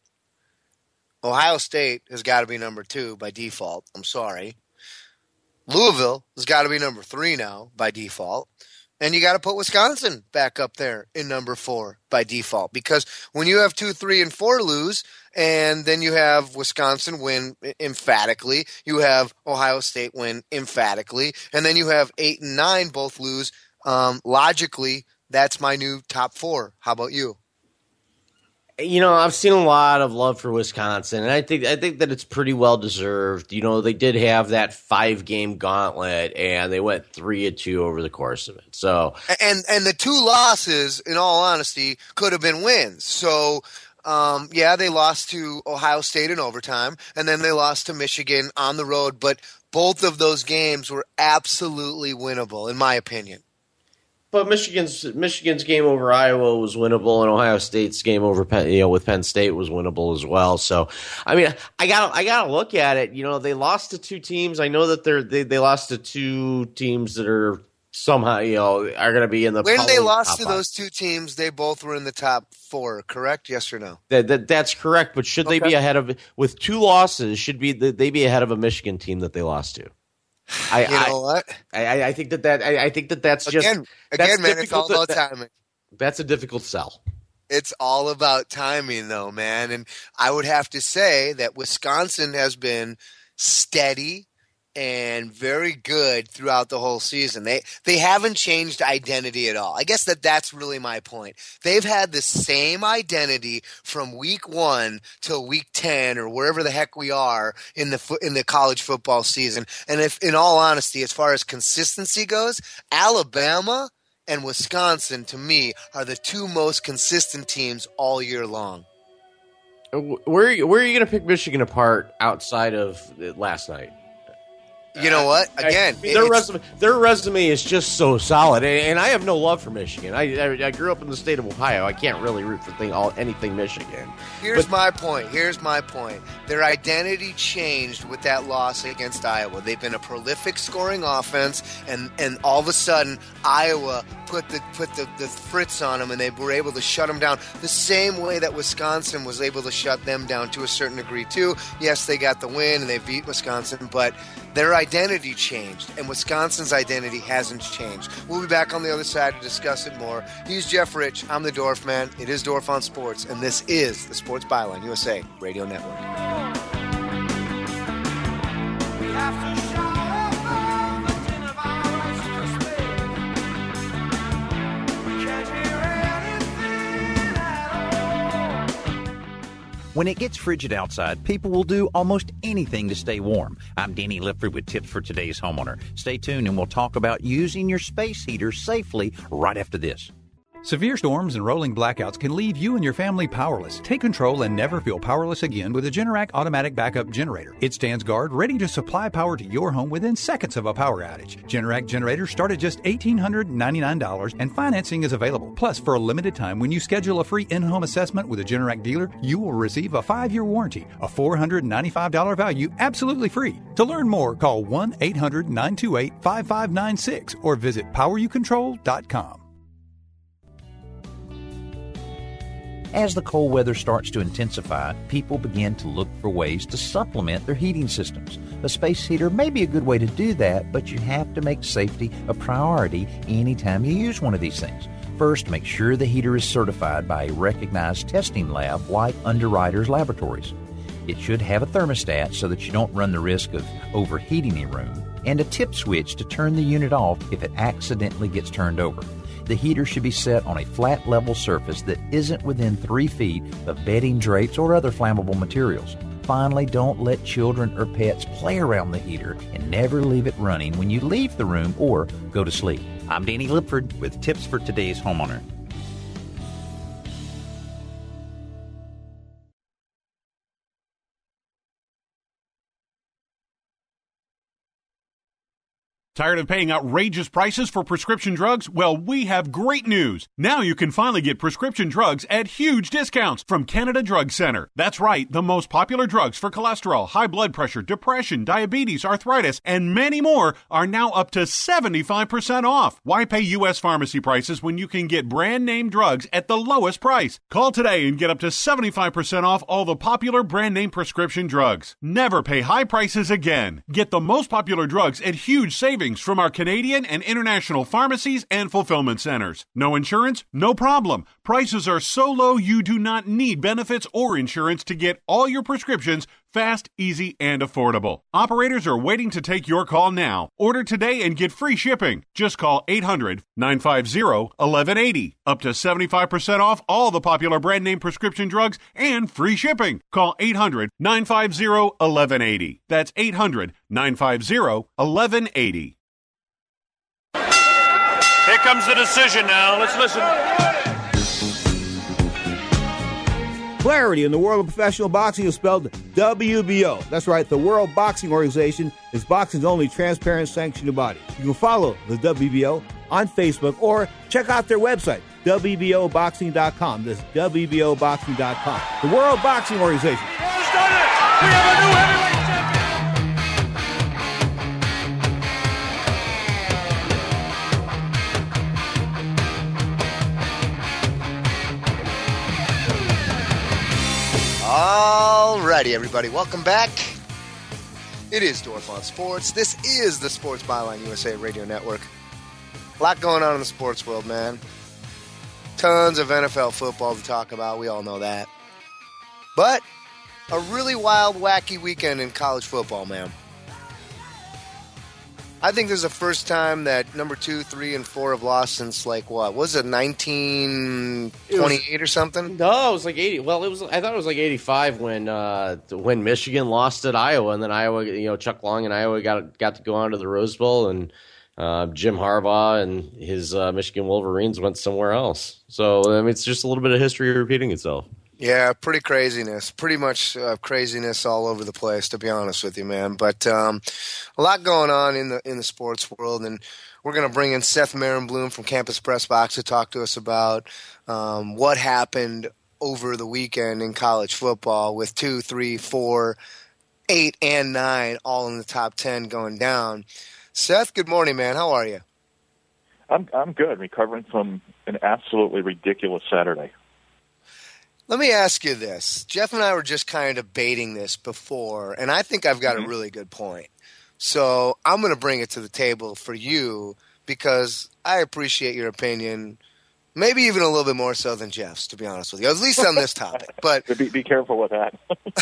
Ohio State has got to be number two by default. I'm sorry. Louisville has got to be number three now by default. And you got to put Wisconsin back up there in number four by default. Because when you have two, three, and four lose, and then you have Wisconsin win emphatically, you have Ohio State win emphatically, and then you have eight and nine both lose, um, logically, that's my new top four. How about you? You know, I've seen a lot of love for Wisconsin, and I think I think that it's pretty well deserved. You know, they did have that five game gauntlet, and they went three and two over the course of it. So, And and the two losses, in all honesty, could have been wins. So, um, yeah, they lost to Ohio State in overtime, and then they lost to Michigan on the road. But both of those games were absolutely winnable, in my opinion. but Michigan's Michigan's game over Iowa was winnable, and Ohio State's game over Penn, you know, with Penn State was winnable as well. So, I mean, I got I got to look at it. You know, they lost to two teams. I know that they're they, they lost to two teams that are somehow, you know, are going to be in the When they probably lost top to five. those two teams, they both were in the top four, correct? Yes or no? That, that that's correct. But should they Okay. be ahead of with two losses? Should be they be ahead of a Michigan team that they lost to? I, You know what? I, I, I think that that I, I think that that's just Again, that's again, man, it's all difficult about to- timing. That's a difficult sell. It's all about timing, though, man. And I would have to say that Wisconsin has been steady and very good throughout the whole season. They they haven't changed identity at all. I guess that that's really my point. They've had the same identity from week one till week ten or wherever the heck we are in the fo- in the college football season. And if, in all honesty, as far as consistency goes, Alabama and Wisconsin, to me, are the two most consistent teams all year long. Where are you, where are you going to pick Michigan apart outside of last night? You know what? Again, I, their resume their resume is just so solid, and, and I have no love for Michigan. I, I I grew up in the state of Ohio. I can't really root for thing, all anything Michigan. Here's but, my point. Here's my point. Their identity changed with that loss against Iowa. They've been a prolific scoring offense, and, and all of a sudden, Iowa put the put the, the fritz on them, and they were able to shut them down the same way that Wisconsin was able to shut them down to a certain degree too. Yes, they got the win and they beat Wisconsin, but their identity changed, and Wisconsin's identity hasn't changed. We'll be back on the other side to discuss it more. He's Jeff Rich. I'm the Dorf Man. It is Dorf on Sports, and this is the Sports Byline U S A Radio Network. We have to shout above the din of our righteous despair. We can't hear anything at all. When it gets frigid outside, people will do almost anything to stay warm. I'm Danny Lipford with tips for today's homeowner. Stay tuned and we'll talk about using your space heater safely right after this. Severe storms and rolling blackouts can leave you and your family powerless. Take control and never feel powerless again with a Generac automatic backup generator. It stands guard, ready to supply power to your home within seconds of a power outage. Generac generators start at just one thousand eight hundred ninety-nine dollars and financing is available. Plus, for a limited time, when you schedule a free in-home assessment with a Generac dealer, you will receive a five-year warranty, a four hundred ninety-five dollars value, absolutely free. To learn more, call one eight hundred nine two eight five five nine six or visit power you control dot com. As the cold weather starts to intensify, people begin to look for ways to supplement their heating systems. A space heater may be a good way to do that, but you have to make safety a priority anytime you use one of these things. First, make sure the heater is certified by a recognized testing lab like Underwriters Laboratories. It should have a thermostat so that you don't run the risk of overheating a room, and a tip switch to turn the unit off if it accidentally gets turned over. The heater should be set on a flat level surface that isn't within three feet of bedding, drapes, or other flammable materials. Finally, don't let children or pets play around the heater and never leave it running when you leave the room or go to sleep. I'm Danny Lipford with tips for today's homeowner. Tired of paying outrageous prices for prescription drugs? Well, we have great news. Now you can finally get prescription drugs at huge discounts from Canada Drug Center. That's right, the most popular drugs for cholesterol, high blood pressure, depression, diabetes, arthritis, and many more are now up to seventy-five percent off. Why pay U S pharmacy prices when you can get brand name drugs at the lowest price? Call today and get up to seventy-five percent off all the popular brand name prescription drugs. Never pay high prices again. Get the most popular drugs at huge savings from our Canadian and international pharmacies and fulfillment centers. No insurance? No problem. Prices are so low you do not need benefits or insurance to get all your prescriptions fast, easy, and affordable. Operators are waiting to take your call now. Order today and get free shipping. Just call eight hundred nine five zero one one eight zero. Up to seventy-five percent off all the popular brand name prescription drugs and free shipping. Call eight hundred nine five zero one one eight zero. That's eight hundred nine five zero one one eight zero. Here comes the decision now. Let's listen. Clarity in the world of professional boxing is spelled W B O. That's right, the World Boxing Organization is boxing's only transparent sanctioned body. You can follow the W B O on Facebook or check out their website, W B O boxing dot com. That's W B O boxing dot com. The World Boxing Organization. We have a new heavyweight champion. Alrighty, everybody, welcome back. It is Dorf on Sports. This is the Sports Byline U S A Radio Network. A lot going on in the sports world, man. Tons of N F L football to talk about. We all know that. But a really wild, wacky weekend in college football, man. I think this is the first time that number two, three, and four have lost since, like, what? Was it nineteen twenty-eight or something? No, it was like eighty. Well, it was. I thought it was like eighty-five when uh, when Michigan lost at Iowa, and then Iowa, you know, Chuck Long and Iowa got got to go on to the Rose Bowl, and uh, Jim Harbaugh and his uh, Michigan Wolverines went somewhere else. So, I mean, it's just a little bit of history repeating itself. Yeah, pretty craziness. Pretty much uh, craziness all over the place, to be honest with you, man. But um, a lot going on in the in the sports world, and we're going to bring in Seth Marenblum from Campus Press Box to talk to us about um, what happened over the weekend in college football with two, three, four, eight, and nine all in the top ten going down. Seth, good morning, man. How are you? I'm I'm good, recovering from an absolutely ridiculous Saturday. Let me ask you this. Jeff and I were just kind of debating this before, and I think I've got mm-hmm. a really good point. So I'm going to bring it to the table for you because I appreciate your opinion, maybe even a little bit more so than Jeff's, to be honest with you, at least on this topic. But be, be careful with that.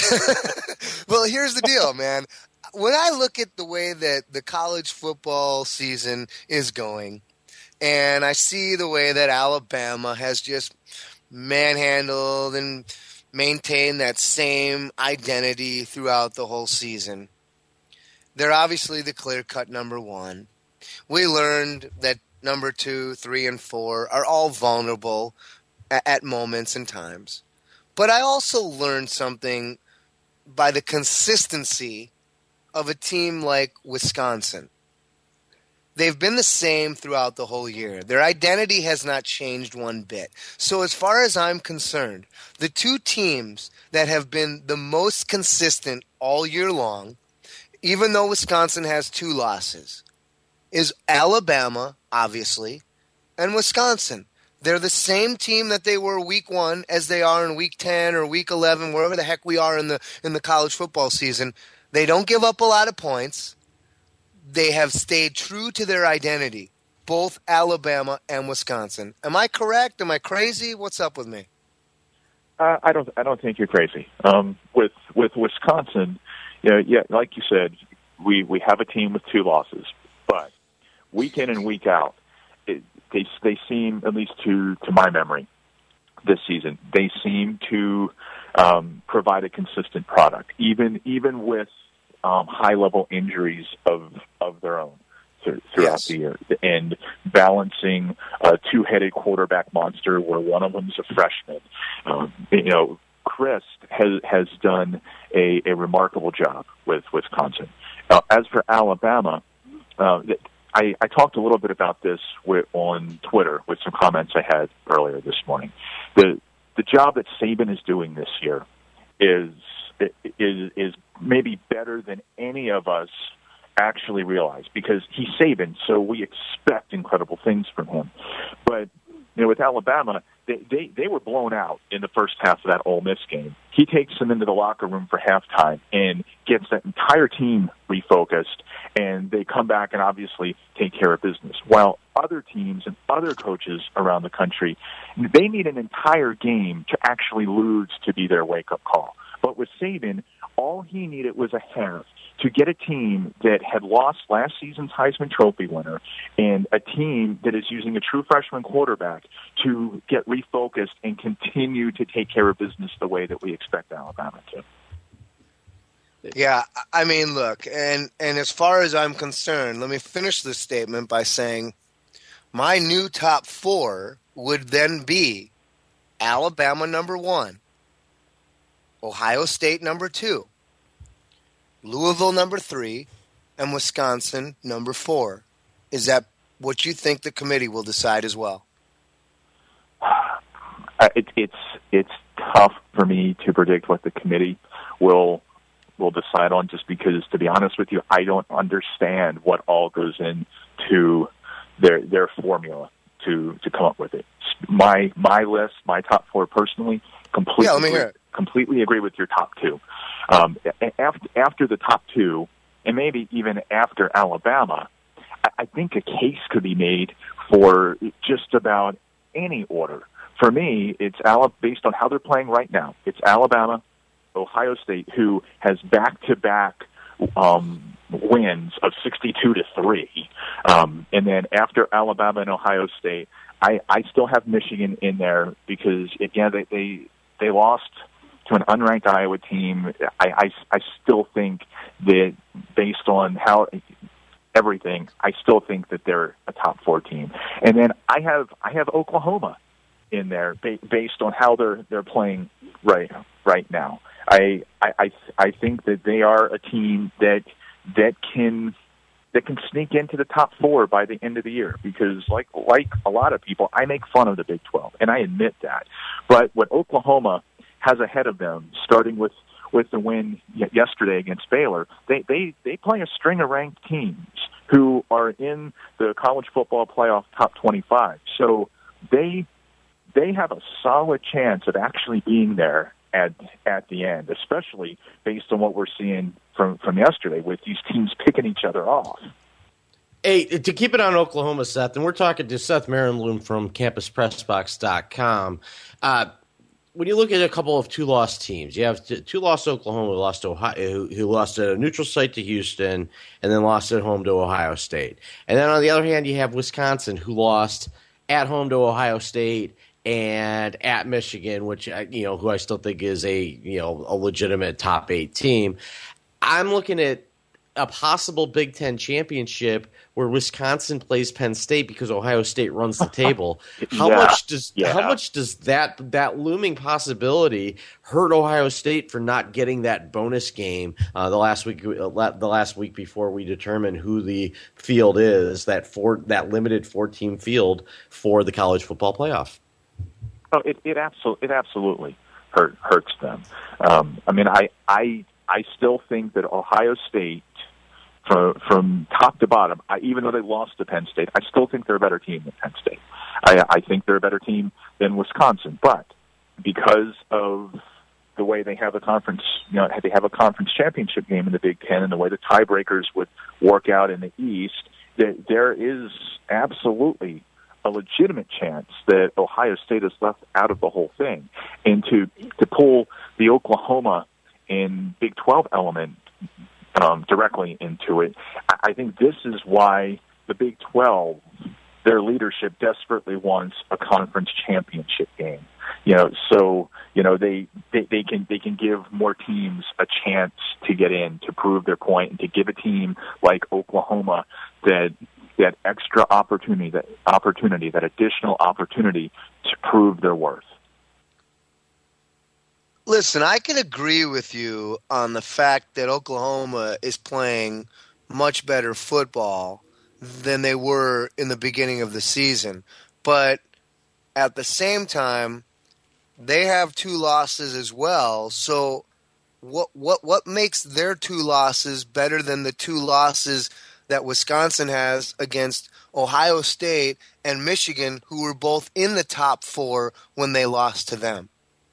Well, here's the deal, man. When I look at the way that the college football season is going, and I see the way that Alabama has just manhandled and maintained that same identity throughout the whole season. They're obviously the clear-cut number one. We learned that number two, three, and four are all vulnerable at, at moments and times. But I also learned something by the consistency of a team like Wisconsin. They've been the same throughout the whole year. Their identity has not changed one bit. So as far as I'm concerned, the two teams that have been the most consistent all year long, even though Wisconsin has two losses, is Alabama, obviously, and Wisconsin. They're the same team that they were week one as they are in week ten or week eleven, wherever the heck we are in the in the college football season. They don't give up a lot of points. They have stayed true to their identity, both Alabama and Wisconsin. Am I correct? Am I crazy? What's up with me? Uh, I don't. I don't think you're crazy. Um, with with Wisconsin, you know, yeah, like you said, we, we have a team with two losses, but week in and week out, it, they they seem, at least to to my memory, this season, they seem to um, provide a consistent product, even even with Um, high-level injuries of of their own th- throughout yes. the year, and balancing a two-headed quarterback monster where one of them is a freshman. Um, you know, Chris has has done a, a remarkable job with Wisconsin. Uh, as for Alabama, uh, I, I talked a little bit about this with, on Twitter with some comments I had earlier this morning. The the job that Saban is doing this year is is is maybe better than any of us actually realize, because he's Saban, so we expect incredible things from him. But you know, with Alabama, they, they they were blown out in the first half of that Ole Miss game. He takes them into the locker room for halftime and gets that entire team refocused, and they come back and obviously take care of business. While other teams and other coaches around the country, they need an entire game to actually lose to be their wake-up call. But with Saban, all he needed was a half to get a team that had lost last season's Heisman Trophy winner and a team that is using a true freshman quarterback to get refocused and continue to take care of business the way that we expect Alabama to. Yeah, I mean, look, and, and as far as I'm concerned, let me finish this statement by saying my new top four would then be Alabama number one, Ohio State number two, Louisville number three, and Wisconsin number four. Is that what you think the committee will decide as well? Uh, it, it's it's tough for me to predict what the committee will will decide on, just because, to be honest with you, I don't understand what all goes into their their formula to, to come up with it. My my list, my top four personally, completely. Yeah, let me hear it. Completely agree with your top two. Um, after, after the top two, and maybe even after Alabama, I, I think a case could be made for just about any order. For me, it's Alabama, based on how they're playing right now. It's Alabama, Ohio State, who has back-to-back um, wins of sixty-two to three. Um, and then after Alabama and Ohio State, I, I still have Michigan in there because, again, they, they, they lost to an unranked Iowa team. I, I, I still think that based on how everything, I still think that they're a top four team. And then I have I have Oklahoma in there ba- based on how they're they're playing right right now. I, I I think that they are a team that that can that can sneak into the top four by the end of the year because like like a lot of people, I make fun of the Big twelve, and I admit that. But what Oklahoma has ahead of them, starting with, with the win yesterday against Baylor, they, they, they play a string of ranked teams who are in the college football playoff top twenty-five. So they they have a solid chance of actually being there at at the end, especially based on what we're seeing from, from yesterday with these teams picking each other off. Hey, to keep it on Oklahoma, Seth, and we're talking to Seth Marenbloom from campus press box dot com. Uh, when you look at a couple of two-loss teams, you have two-loss Oklahoma who lost to Ohio, who lost at a neutral site to Houston, and then lost at home to Ohio State. And then on the other hand, you have Wisconsin who lost at home to Ohio State and at Michigan, which you know, who I still think is a you know a legitimate top eight team. I'm looking at a possible Big Ten championship where Wisconsin plays Penn State because Ohio State runs the table. How yeah, much does yeah. how much does that that looming possibility hurt Ohio State for not getting that bonus game uh, the last week the last week before we determine who the field is, that four that limited four team field for the college football playoff? Oh, it it absolutely it absolutely hurt hurts them. Um, I mean, I I I still think that Ohio State, From, from top to bottom, I, even though they lost to Penn State, I still think they're a better team than Penn State. I, I think they're a better team than Wisconsin. But because of the way they have a conference, you know, they have a conference championship game in the Big Ten, and the way the tiebreakers would work out in the East, that there is absolutely a legitimate chance that Ohio State is left out of the whole thing. And to to pull the Oklahoma and Big twelve element Um, directly into it. I think this is why the Big twelve, their leadership desperately wants a conference championship game. You know, so you know they, they they can they can give more teams a chance to get in to prove their point, and to give a team like Oklahoma that that extra opportunity, that opportunity, that additional opportunity to prove their worth. Listen, I can agree with you on the fact that Oklahoma is playing much better football than they were in the beginning of the season. But at the same time, they have two losses as well. So what what what makes their two losses better than the two losses that Wisconsin has against Ohio State and Michigan, who were both in the top four when they lost to them?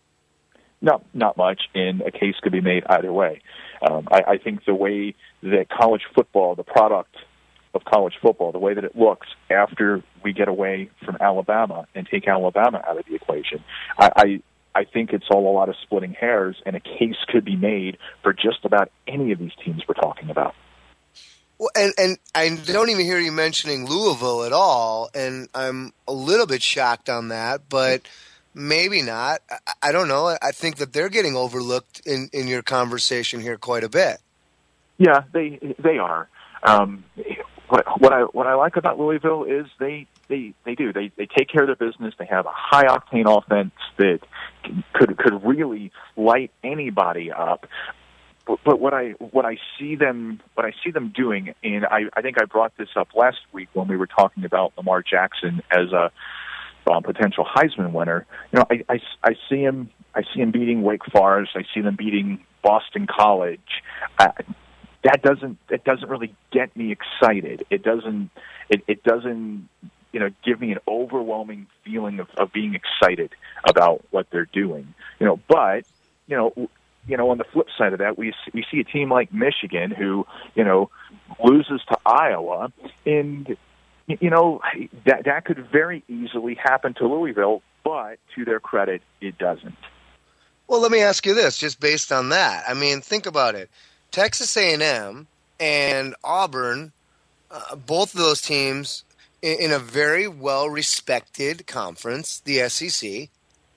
No, not much, and a case could be made either way. Um, I, I think the way that college football, the product of college football, the way that it looks after we get away from Alabama and take Alabama out of the equation, I, I, I think it's all a lot of splitting hairs, and a case could be made for just about any of these teams we're talking about. Well, and, and I don't even hear you mentioning Louisville at all, and I'm a little bit shocked on that, but maybe not. I, I don't know. I think that they're getting overlooked in, in your conversation here quite a bit. Yeah, they they are. Um, what, what I what I like about Louisville is they they, they do they they take care of their business. They have a high octane offense that could could really light anybody up. But, but what I what I see them what I see them doing, and I, I think I brought this up last week when we were talking about Lamar Jackson as a Um, potential Heisman winner. You know, I, I, I see him. I see him beating Wake Forest. I see them beating Boston College. Uh, that doesn't. It doesn't really get me excited. It doesn't. It, it doesn't. You know, give me an overwhelming feeling of, of being excited about what they're doing. You know, but you know, you know, on the flip side of that, we we see a team like Michigan who you know loses to Iowa, and you know, that that could very easily happen to Louisville, but to their credit, it doesn't. Well, let me ask you this, just based on that. I mean, think about it. Texas A and M and Auburn, uh, both of those teams in, in a very well-respected conference, the S E C,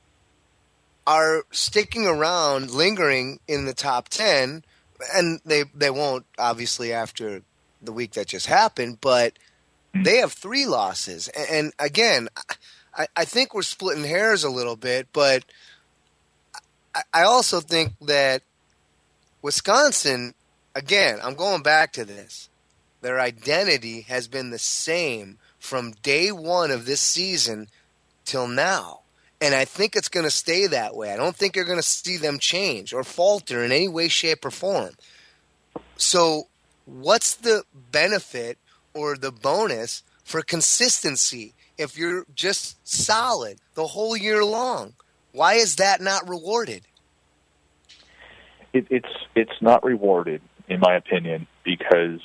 are sticking around, lingering in the top ten, and they they won't, obviously, after the week that just happened, but they have three losses. And, and again, I, I think we're splitting hairs a little bit, but I, I also think that Wisconsin, again, I'm going back to this, their identity has been the same from day one of this season till now. And I think it's going to stay that way. I don't think you're going to see them change or falter in any way, shape, or form. So what's the benefit or the bonus for consistency if you're just solid the whole year long? Why is that not rewarded? It, it's it's not rewarded, in my opinion, because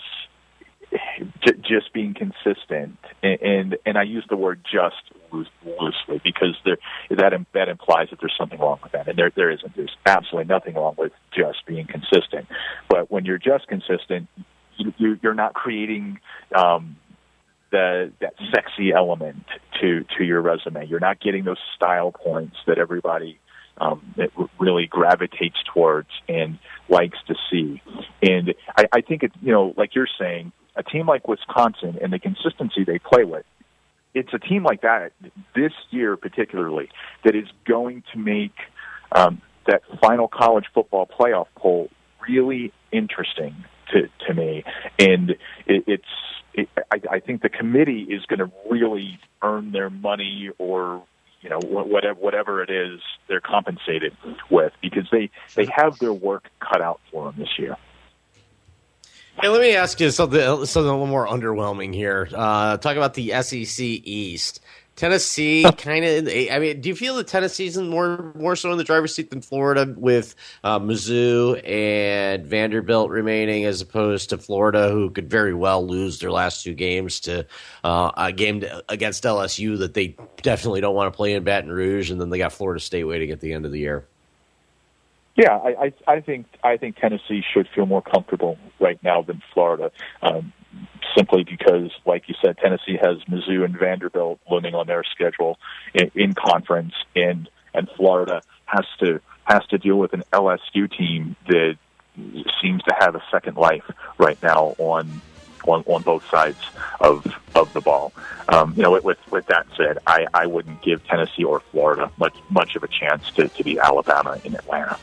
j- just being consistent, and, and and I use the word just loosely because there that that implies that there's something wrong with that, and there there isn't. There's absolutely nothing wrong with just being consistent. But when you're just consistent, you, you, you're not creating um, the that sexy element to to your resume. You're not getting those style points that everybody um, that really gravitates towards and likes to see. And I, I think it's, you know, like you're saying, a team like Wisconsin and the consistency they play with, it's a team like that this year particularly that is going to make um, that final college football playoff poll really interesting to, to me. And it, it's it, I, I think the committee is going to really earn their money, or you know whatever whatever it is they're compensated with, because they they have their work cut out for them this year. Hey, let me ask you something, something a little more underwhelming here. Uh, talk about the S E C East. Tennessee, kind of. I mean, do you feel that Tennessee's more more so in the driver's seat than Florida, with uh, Mizzou and Vanderbilt remaining, as opposed to Florida, who could very well lose their last two games to uh, a game against L S U that they definitely don't want to play in Baton Rouge, and then they got Florida State waiting at the end of the year? Yeah, I, I, I think I think Tennessee should feel more comfortable right now than Florida, um, simply because, like you said, Tennessee has Mizzou and Vanderbilt looming on their schedule in, in conference, and and Florida has to has to deal with an L S U team that seems to have a second life right now on on, on both sides of of the ball. Um, you know, with, with with that said, I, I wouldn't give Tennessee or Florida much much of a chance to, to beat Alabama in Atlanta.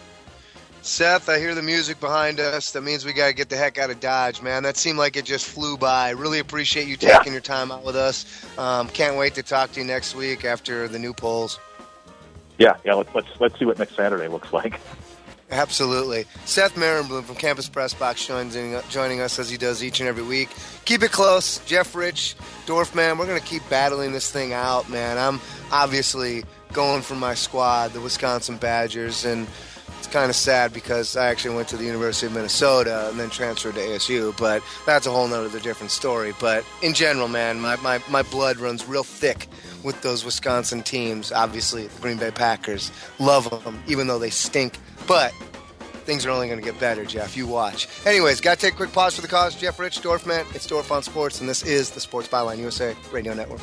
Seth, I hear the music behind us. That means we got to get the heck out of Dodge, man. That seemed like it just flew by. Really appreciate you taking yeah. your time out with us. Um, can't wait to talk to you next week after the new polls. Yeah, yeah. Let's let's let's see what next Saturday looks like. Absolutely. Seth Marenblum from Campus Press Box joining, joining us as he does each and every week. Keep it close. Jeff Rich, Dorfman, we're going to keep battling this thing out, man. I'm obviously going for my squad, the Wisconsin Badgers, and it's kind of sad because I actually went to the University of Minnesota and then transferred to A S U, but that's a whole nother different story. But in general, man, my, my, my blood runs real thick with those Wisconsin teams. Obviously, the Green Bay Packers, love them, even though they stink. But things are only going to get better, Jeff. You watch. Anyways, got to take a quick pause for the cause. Jeff Rich, Dorfman, it's Dorf on Sports, and this is the Sports Byline U S A Radio Network.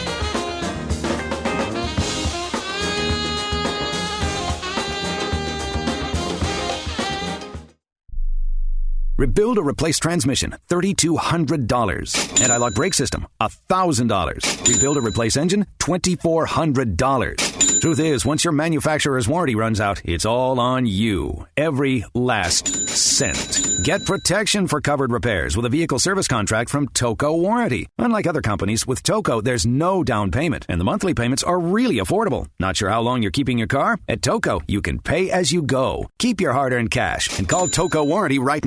Rebuild or replace transmission, three thousand two hundred dollars. Anti-lock brake system, one thousand dollars. Rebuild or replace engine, two thousand four hundred dollars. Truth is, once your manufacturer's warranty runs out, it's all on you. Every last cent. Get protection for covered repairs with a vehicle service contract from Toco Warranty. Unlike other companies, with Toco, there's no down payment, and the monthly payments are really affordable. Not sure how long you're keeping your car? At Toco, you can pay as you go. Keep your hard-earned cash and call Toco Warranty right now at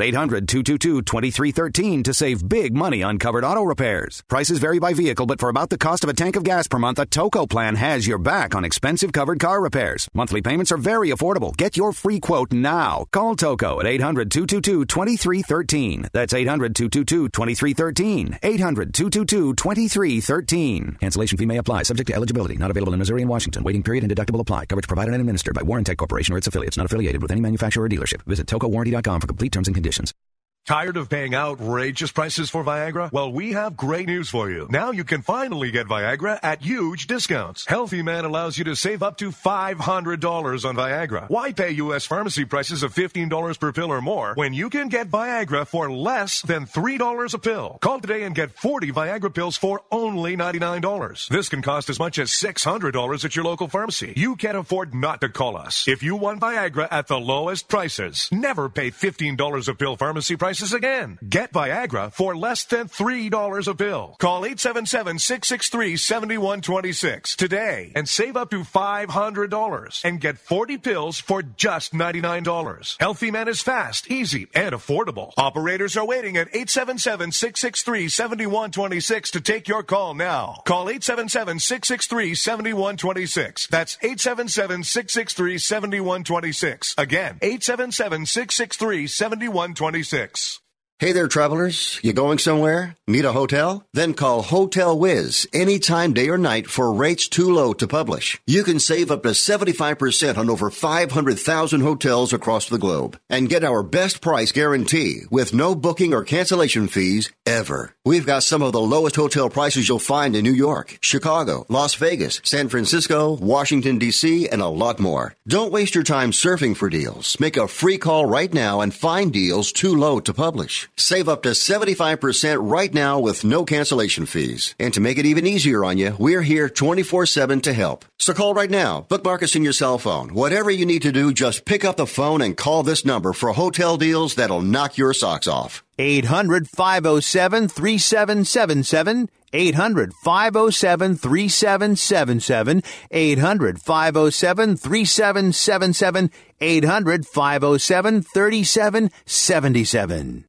eight hundred, two two two, two three one three to save big money on covered auto repairs. Prices vary by vehicle, but for about the cost of a tank of gas per month, a Toco plan has your back on expensive covered car repairs. Monthly payments are very affordable. Get your free quote now. Call Toco at eight hundred, two two two, two three one three. That's eight hundred, two two two, two three one three. eight hundred, two two two, two three one three. Cancellation fee may apply, subject to eligibility. Not available in Missouri and Washington. Waiting period and deductible apply. Coverage provided and administered by Warrantech Corporation or its affiliates. Not affiliated with any manufacturer or dealership. Visit toco warranty dot com for complete terms and conditions. Tired of paying outrageous prices for Viagra? Well, we have great news for you. Now you can finally get Viagra at huge discounts. Healthy Man allows you to save up to five hundred dollars on Viagra. Why pay U S pharmacy prices of fifteen dollars per pill or more when you can get Viagra for less than three dollars a pill? Call today and get forty Viagra pills for only ninety-nine dollars. This can cost as much as six hundred dollars at your local pharmacy. You can't afford not to call us. If you want Viagra at the lowest prices, never pay fifteen dollars a pill pharmacy prices again. Get Viagra for less than three dollars a pill. Call eight seven seven, six six three, seven one two six today and save up to five hundred dollars and get forty pills for just ninety-nine dollars. Healthy Man is fast, easy, and affordable. Operators are waiting at eight seven seven, six six three, seven one two six to take your call now. Call eight seven seven, six six three, seven one two six. That's eight seven seven, six six three, seven one two six. Again, eight seven seven, six six three, seven one two six. Hey there, travelers. You going somewhere? Need a hotel? Then call Hotel Wiz anytime, day or night, for rates too low to publish. You can save up to seventy-five percent on over five hundred thousand hotels across the globe and get our best price guarantee with no booking or cancellation fees ever. We've got some of the lowest hotel prices you'll find in New York, Chicago, Las Vegas, San Francisco, Washington, D C, and a lot more. Don't waste your time surfing for deals. Make a free call right now and find deals too low to publish. Save up to seventy-five percent right now with no cancellation fees. And to make it even easier on you, we're here twenty-four seven to help. So call right now. Bookmark us in your cell phone. Whatever you need to do, just pick up the phone and call this number for hotel deals that'll knock your socks off. eight hundred, five oh seven, three seven seven seven. eight hundred, five oh seven, three seven seven seven. eight hundred, five oh seven, three seven seven seven. eight hundred, five oh seven, three seven seven seven.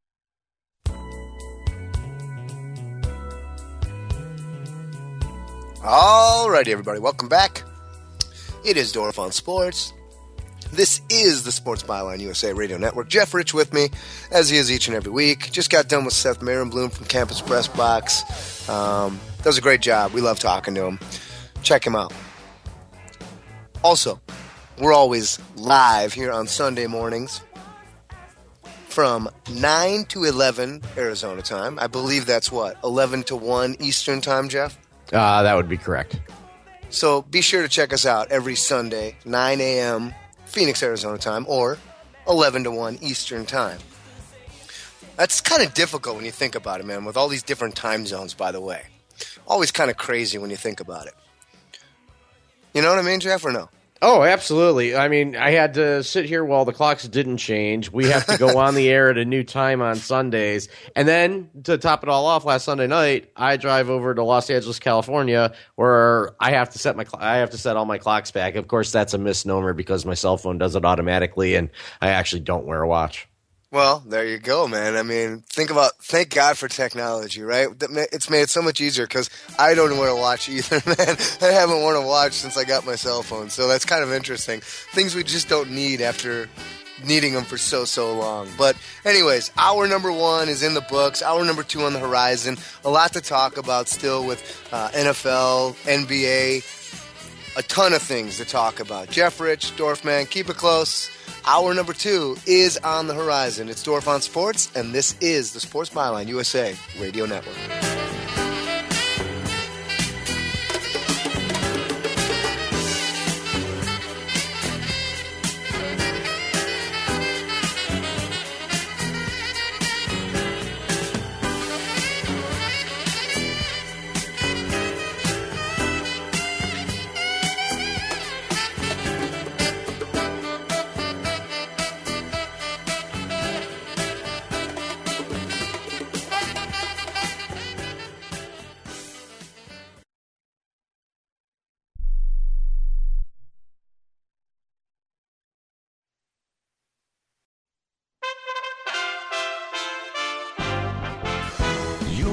All righty, everybody. Welcome back. It is Dorf on Sports. This is the Sports Byline U S A Radio Network. Jeff Rich with me, as he is each and every week. Just got done with Seth Marenbloom from Campus Press Box. Um, does a great job. We love talking to him. Check him out. Also, we're always live here on Sunday mornings from nine to eleven Arizona time. I believe that's what, eleven to one Eastern time, Jeff? Uh, that would be correct. So be sure to check us out every Sunday, nine a.m. Phoenix, Arizona time, or eleven to one Eastern time. That's kind of difficult when you think about it, man, with all these different time zones, by the way. Always kind of crazy when you think about it. You know what I mean, Jeff, or no? Oh, absolutely. I mean, I had to sit here while the clocks didn't change. We have to go on the air at a new time on Sundays. And then, to top it all off, last Sunday night, I drive over to Los Angeles, California, where I have to set my cl- I have to set all my clocks back. Of course, that's a misnomer because my cell phone does it automatically, and I actually don't wear a watch. Well, there you go, man. I mean, think about, thank God for technology, right? It's made it so much easier because I don't wear a watch either, man. I haven't worn a watch since I got my cell phone, so that's kind of interesting. Things we just don't need after needing them for so, so long. But anyways, hour number one is in the books, hour number two on the horizon. A lot to talk about still with uh, N F L, N B A, a ton of things to talk about. Jeff Rich, Dorfman, keep it close. Hour number two is on the horizon. It's Dorf on Sports, and this is the Sports Byline U S A Radio Network.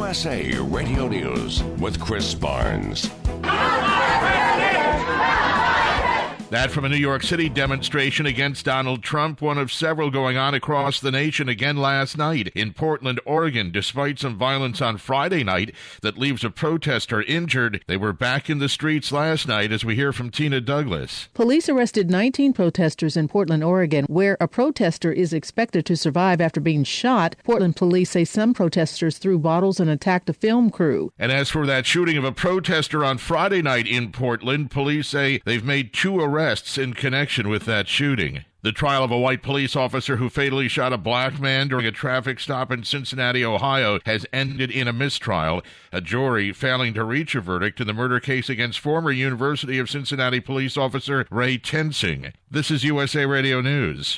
U S A Radio News with Chris Barnes. That from a New York City demonstration against Donald Trump, one of several going on across the nation again last night in Portland, Oregon. Despite some violence on Friday night that leaves a protester injured, they were back in the streets last night, as we hear from Tina Douglas. Police arrested nineteen protesters in Portland, Oregon, where a protester is expected to survive after being shot. Portland police say some protesters threw bottles and attacked a film crew. And as for that shooting of a protester on Friday night in Portland, police say they've made two arrests in connection with that shooting. The trial of a white police officer who fatally shot a black man during a traffic stop in Cincinnati, Ohio, has ended in a mistrial, a jury failing to reach a verdict in the murder case against former University of Cincinnati police officer Ray Tensing. This is U S A Radio News.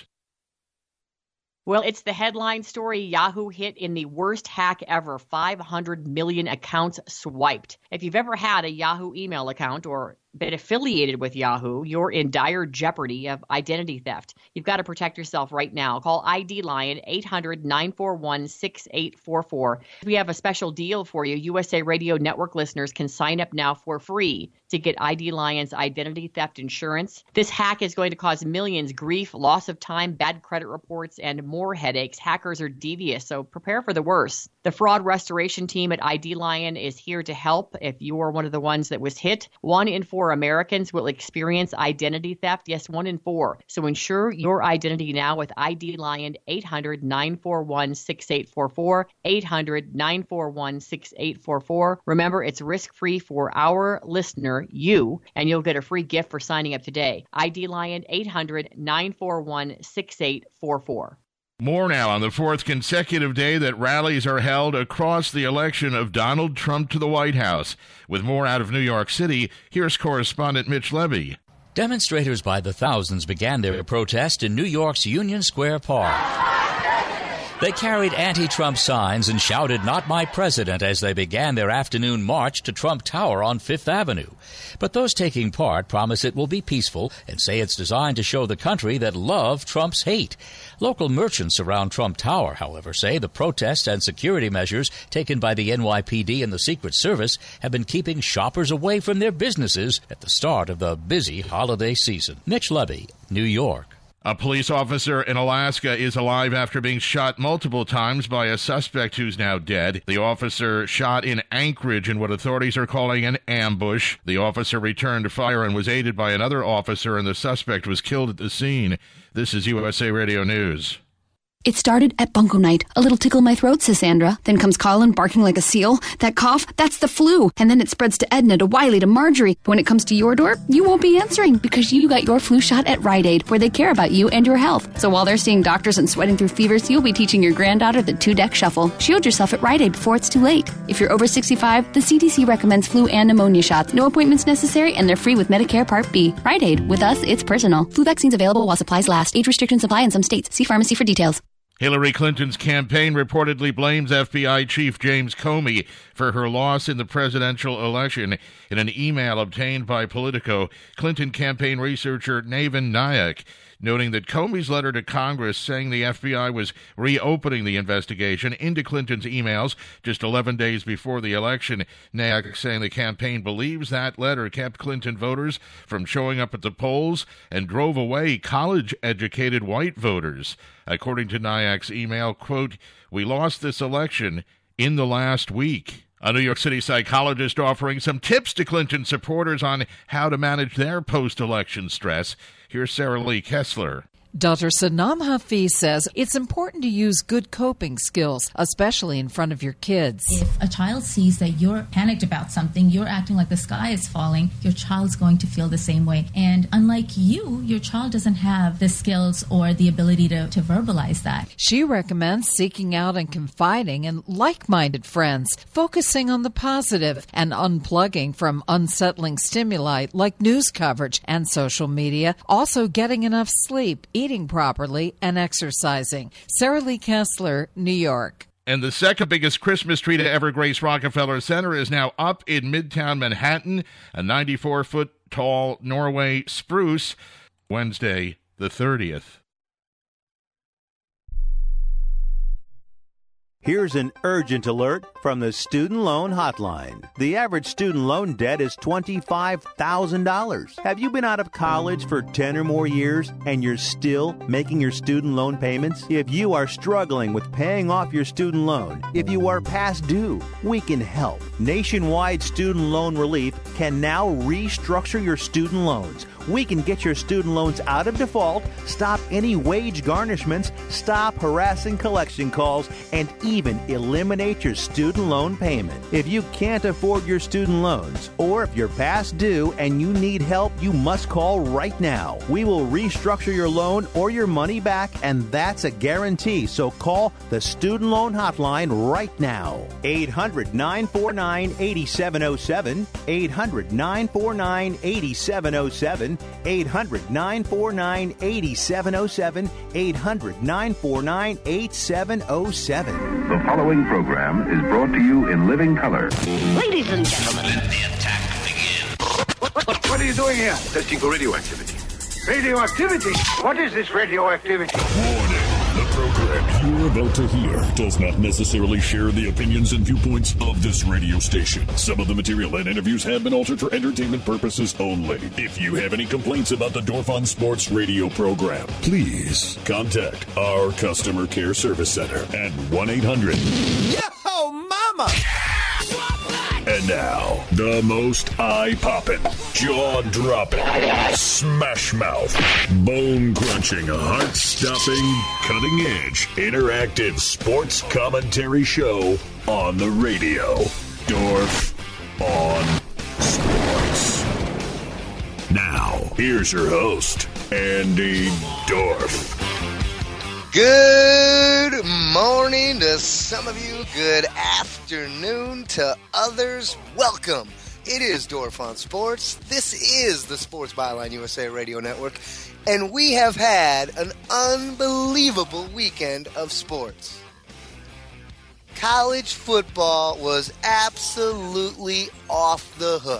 Well, it's the headline story Yahoo hit in the worst hack ever, five hundred million accounts swiped. If you've ever had a Yahoo email account or been affiliated with Yahoo, you're in dire jeopardy of identity theft. You've got to protect yourself right now. Call I D Lion, eight hundred, nine four one, six eight four four. We have a special deal for you. U S A Radio Network listeners can sign up now for free to get I D Lion's identity theft insurance. This hack is going to cause millions grief, loss of time, bad credit reports, and more headaches. Hackers are devious, so prepare for the worst. The fraud restoration team at I D Lion is here to help if you are one of the ones that was hit. One in four Americans will experience identity theft. Yes, one in four. So ensure your identity now with I D Lion, eight hundred, nine four one, six eight four four, eight hundred, nine four one, six eight four four. Remember, it's risk-free for our listener, you, and you'll get a free gift for signing up today. I D Lion, eight hundred, nine four one, six eight four four. More now on the fourth consecutive day that rallies are held across the election of Donald Trump to the White House. With more out of New York City, here's correspondent Mitch Levy. Demonstrators by the thousands began their protest in New York's Union Square Park. They carried anti-Trump signs and shouted, "Not my president," as they began their afternoon march to Trump Tower on Fifth Avenue. But those taking part promise it will be peaceful and say it's designed to show the country that love Trump's hate. Local merchants around Trump Tower, however, say the protests and security measures taken by the N Y P D and the Secret Service have been keeping shoppers away from their businesses at the start of the busy holiday season. Mitch Levy, New York. A police officer in Alaska is alive after being shot multiple times by a suspect who's now dead. The officer shot in Anchorage in what authorities are calling an ambush. The officer returned fire and was aided by another officer, and the suspect was killed at the scene. This is U S A Radio News. It started at bunko night. A little tickle in my throat, says Sandra. Then comes Colin barking like a seal. That cough, that's the flu. And then it spreads to Edna, to Wiley, to Marjorie. But when it comes to your door, you won't be answering because you got your flu shot at Rite Aid, where they care about you and your health. So while they're seeing doctors and sweating through fevers, you'll be teaching your granddaughter the two-deck shuffle. Shield yourself at Rite Aid before it's too late. If you're over sixty-five, the C D C recommends flu and pneumonia shots. No appointments necessary, and they're free with Medicare Part B. Rite Aid. With us, it's personal. Flu vaccines available while supplies last. Age restrictions apply in some states. See pharmacy for details. Hillary Clinton's campaign reportedly blames F B I Chief James Comey for her loss in the presidential election. In an email obtained by Politico, Clinton campaign researcher Navin Nayak noting that Comey's letter to Congress saying the F B I was reopening the investigation into Clinton's emails just eleven days before the election. Nayak saying the campaign believes that letter kept Clinton voters from showing up at the polls and drove away college-educated white voters. According to Nayak's email, quote, "We lost this election in the last week." A New York City psychologist offering some tips to Clinton supporters on how to manage their post-election stress. Here's Sarah Lee Kessler. Doctor Sanam Hafiz says it's important to use good coping skills, especially in front of your kids. If a child sees that you're panicked about something, you're acting like the sky is falling, your child's going to feel the same way. And unlike you, your child doesn't have the skills or the ability to, to verbalize that. She recommends seeking out and confiding in like-minded friends, focusing on the positive and unplugging from unsettling stimuli like news coverage and social media. Also getting enough sleep, eating properly, and exercising. Sarah Lee Kessler, New York. And the second biggest Christmas tree to ever grace Rockefeller Center is now up in Midtown Manhattan, a ninety-four foot tall Norway spruce, Wednesday the thirtieth. Here's an urgent alert from the Student Loan Hotline. The average student loan debt is twenty-five thousand dollars. Have you been out of college for ten or more years and you're still making your student loan payments? If you are struggling with paying off your student loan, if you are past due, we can help. Nationwide Student Loan Relief can now restructure your student loans. We can get your student loans out of default, stop any wage garnishments, stop harassing collection calls, and even eliminate your student loan payment. If you can't afford your student loans, or if you're past due and you need help, you must call right now. We will restructure your loan or your money back, and that's a guarantee. So call the Student Loan Hotline right now. eight hundred, nine four nine, eight seven zero seven. eight hundred, nine four nine, eight seven zero seven. eight hundred, nine four nine, eight seven zero seven. eight hundred, nine four nine, eight seven zero seven. The following program is brought to you in living color. Ladies and gentlemen, let the attack begin. What, what, what are you doing here? Testing for radioactivity. Radioactivity? What is this radioactivity? Warning. The program you're about to hear does not necessarily share the opinions and viewpoints of this radio station. Some of the material and interviews have been altered for entertainment purposes only. If you have any complaints about the Dorf on Sports radio program, please contact our customer care service center at one eight hundred. Yo, mama! And now, the most eye-popping, jaw-dropping, smash-mouth, bone-crunching, heart-stopping, cutting-edge, interactive sports commentary show on the radio. Dorf on Sports. Now, here's your host, Andy Dorf. Good morning to some of you. Good afternoon to others. Welcome. It is Dorf on Sports. This is the Sports Byline U S A Radio Network. And we have had an unbelievable weekend of sports. College football was absolutely off the hook.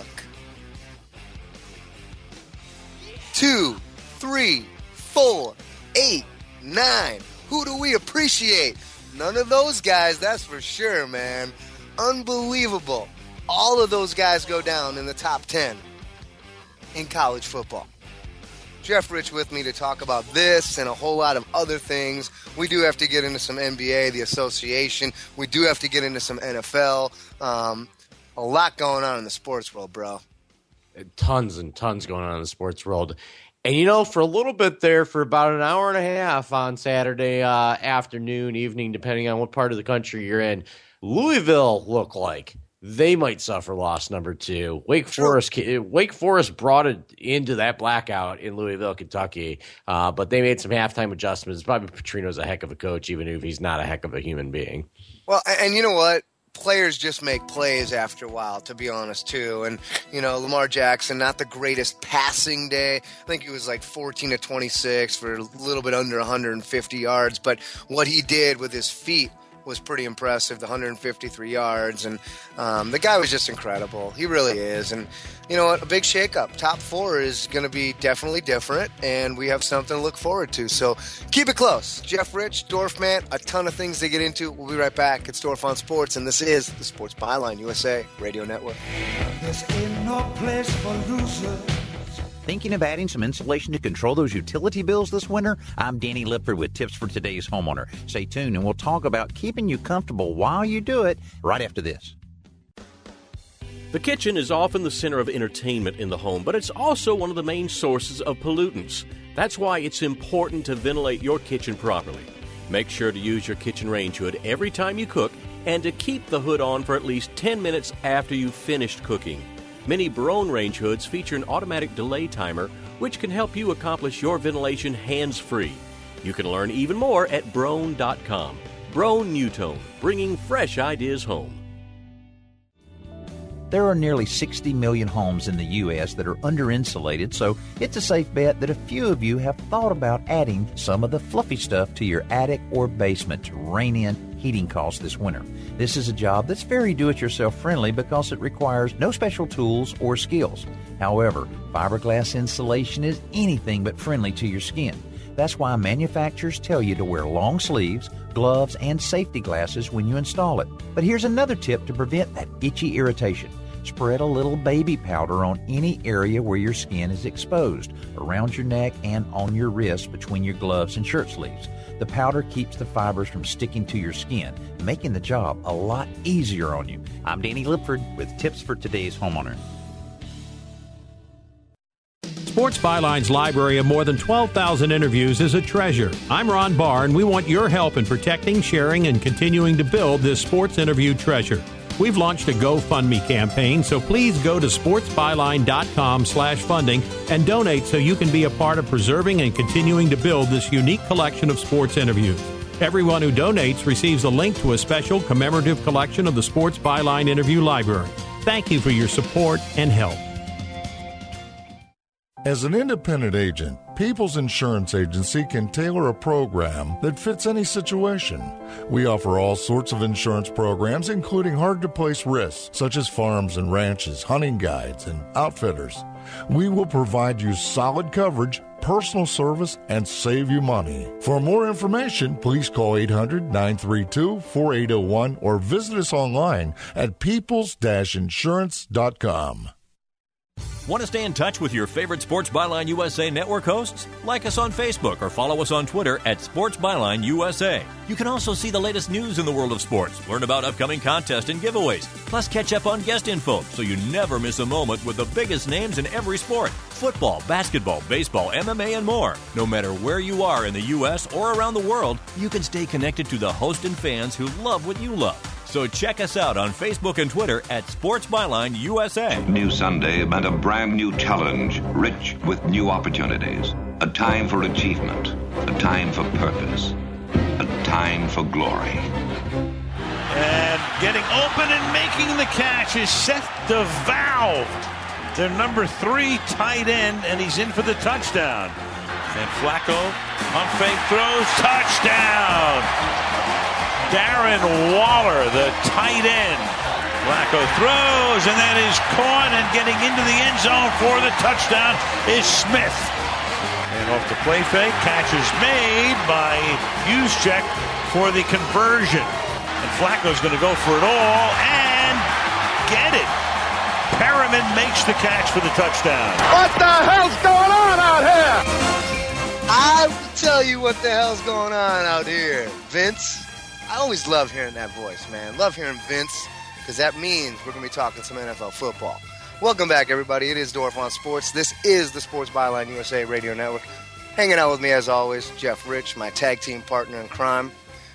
Two, three, four, eight, nine. Who do we appreciate? None of those guys, that's for sure, man. Unbelievable. All of those guys go down in the top ten in college football. Jeff Rich with me to talk about this and a whole lot of other things. We do have to get into some N B A, the association. We do have to get into some N F L. Um, a lot going on in the sports world, bro. Tons and tons going on in the sports world. And, you know, for a little bit there, for about an hour and a half on Saturday uh, afternoon, evening, depending on what part of the country you're in, Louisville looked like they might suffer loss number two. Wake Forest Wake Forest brought it into that blackout in Louisville, Kentucky, uh, but they made some halftime adjustments. Bobby Petrino's a heck of a coach, even if he's not a heck of a human being. Well, and you know what? Players just make plays after a while, to be honest, too. And, you know, Lamar Jackson, not the greatest passing day. I think he was like fourteen to twenty-six for a little bit under one hundred fifty yards. But what he did with his feet was pretty impressive, the one hundred fifty-three yards. And um, the guy was just incredible. He really is. And, you know what? A big shakeup. Top four is going to be definitely different, and we have something to look forward to. So keep it close. Jeff Rich, Dorf Man, a ton of things to get into. We'll be right back. It's Dorf on Sports, and this is the Sports Byline U S A Radio Network. There's ain't no place for losers. Thinking of adding some insulation to control those utility bills this winter? I'm Danny Lipford with tips for today's homeowner. Stay tuned and we'll talk about keeping you comfortable while you do it right after this. The kitchen is often the center of entertainment in the home, but it's also one of the main sources of pollutants. That's why it's important to ventilate your kitchen properly. Make sure to use your kitchen range hood every time you cook and to keep the hood on for at least ten minutes after you've finished cooking. Many Barone range hoods feature an automatic delay timer, which can help you accomplish your ventilation hands-free. You can learn even more at Brone dot com. Brone NuTone, bringing fresh ideas home. There are nearly sixty million homes in the U S that are under-insulated, so it's a safe bet that a few of you have thought about adding some of the fluffy stuff to your attic or basement to rein in heating costs this winter. This is a job that's very do-it-yourself friendly because it requires no special tools or skills. However, fiberglass insulation is anything but friendly to your skin. That's why manufacturers tell you to wear long sleeves, gloves, and safety glasses when you install it. But here's another tip to prevent that itchy irritation. Spread a little baby powder on any area where your skin is exposed, around your neck and on your wrists between your gloves and shirt sleeves. The powder keeps the fibers from sticking to your skin, making the job a lot easier on you. I'm Danny Lipford with tips for today's homeowner. Sports Byline's library of more than twelve thousand interviews is a treasure. I'm Ron Barr, and we want your help in protecting, sharing, and continuing to build this sports interview treasure. We've launched a GoFundMe campaign, so please go to sportsbyline.com slash funding and donate so you can be a part of preserving and continuing to build this unique collection of sports interviews. Everyone who donates receives a link to a special commemorative collection of the Sports Byline Interview Library. Thank you for your support and help. As an independent agent, People's Insurance Agency can tailor a program that fits any situation. We offer all sorts of insurance programs, including hard-to-place risks, such as farms and ranches, hunting guides, and outfitters. We will provide you solid coverage, personal service, and save you money. For more information, please call eight hundred, nine three two, four eight zero one or visit us online at peoples dash insurance dot com. Want to stay in touch with your favorite Sports Byline U S A network hosts? Like us on Facebook or follow us on Twitter at Sports Byline U S A. You can also see the latest news in the world of sports, learn about upcoming contests and giveaways, plus catch up on guest info so you never miss a moment with the biggest names in every sport. Football, basketball, baseball, M M A, and more. No matter where you are in the U S or around the world, you can stay connected to the host and fans who love what you love. So check us out on Facebook and Twitter at Sports Byline U S A. New Sunday meant a brand new challenge, rich with new opportunities. A time for achievement, a time for purpose, a time for glory. And getting open and making the catch is Seth DeValve, their number three tight end, and he's in for the touchdown. And Flacco on fake throws, touchdown! Darren Waller, the tight end. Flacco throws, and that is caught, and getting into the end zone for the touchdown is Smith. And off the play fake, catch is made by Juszczyk for the conversion. And Flacco's going to go for it all and get it. Perriman makes the catch for the touchdown. What the hell's going on out here? I will tell you what the hell's going on out here, Vince. I always love hearing that voice, man. Love hearing Vince, because that means we're going to be talking some N F L football. Welcome back, everybody. It is Dorf on Sports. This is the Sports Byline U S A Radio Network. Hanging out with me, as always, Jeff Rich, my tag team partner in crime.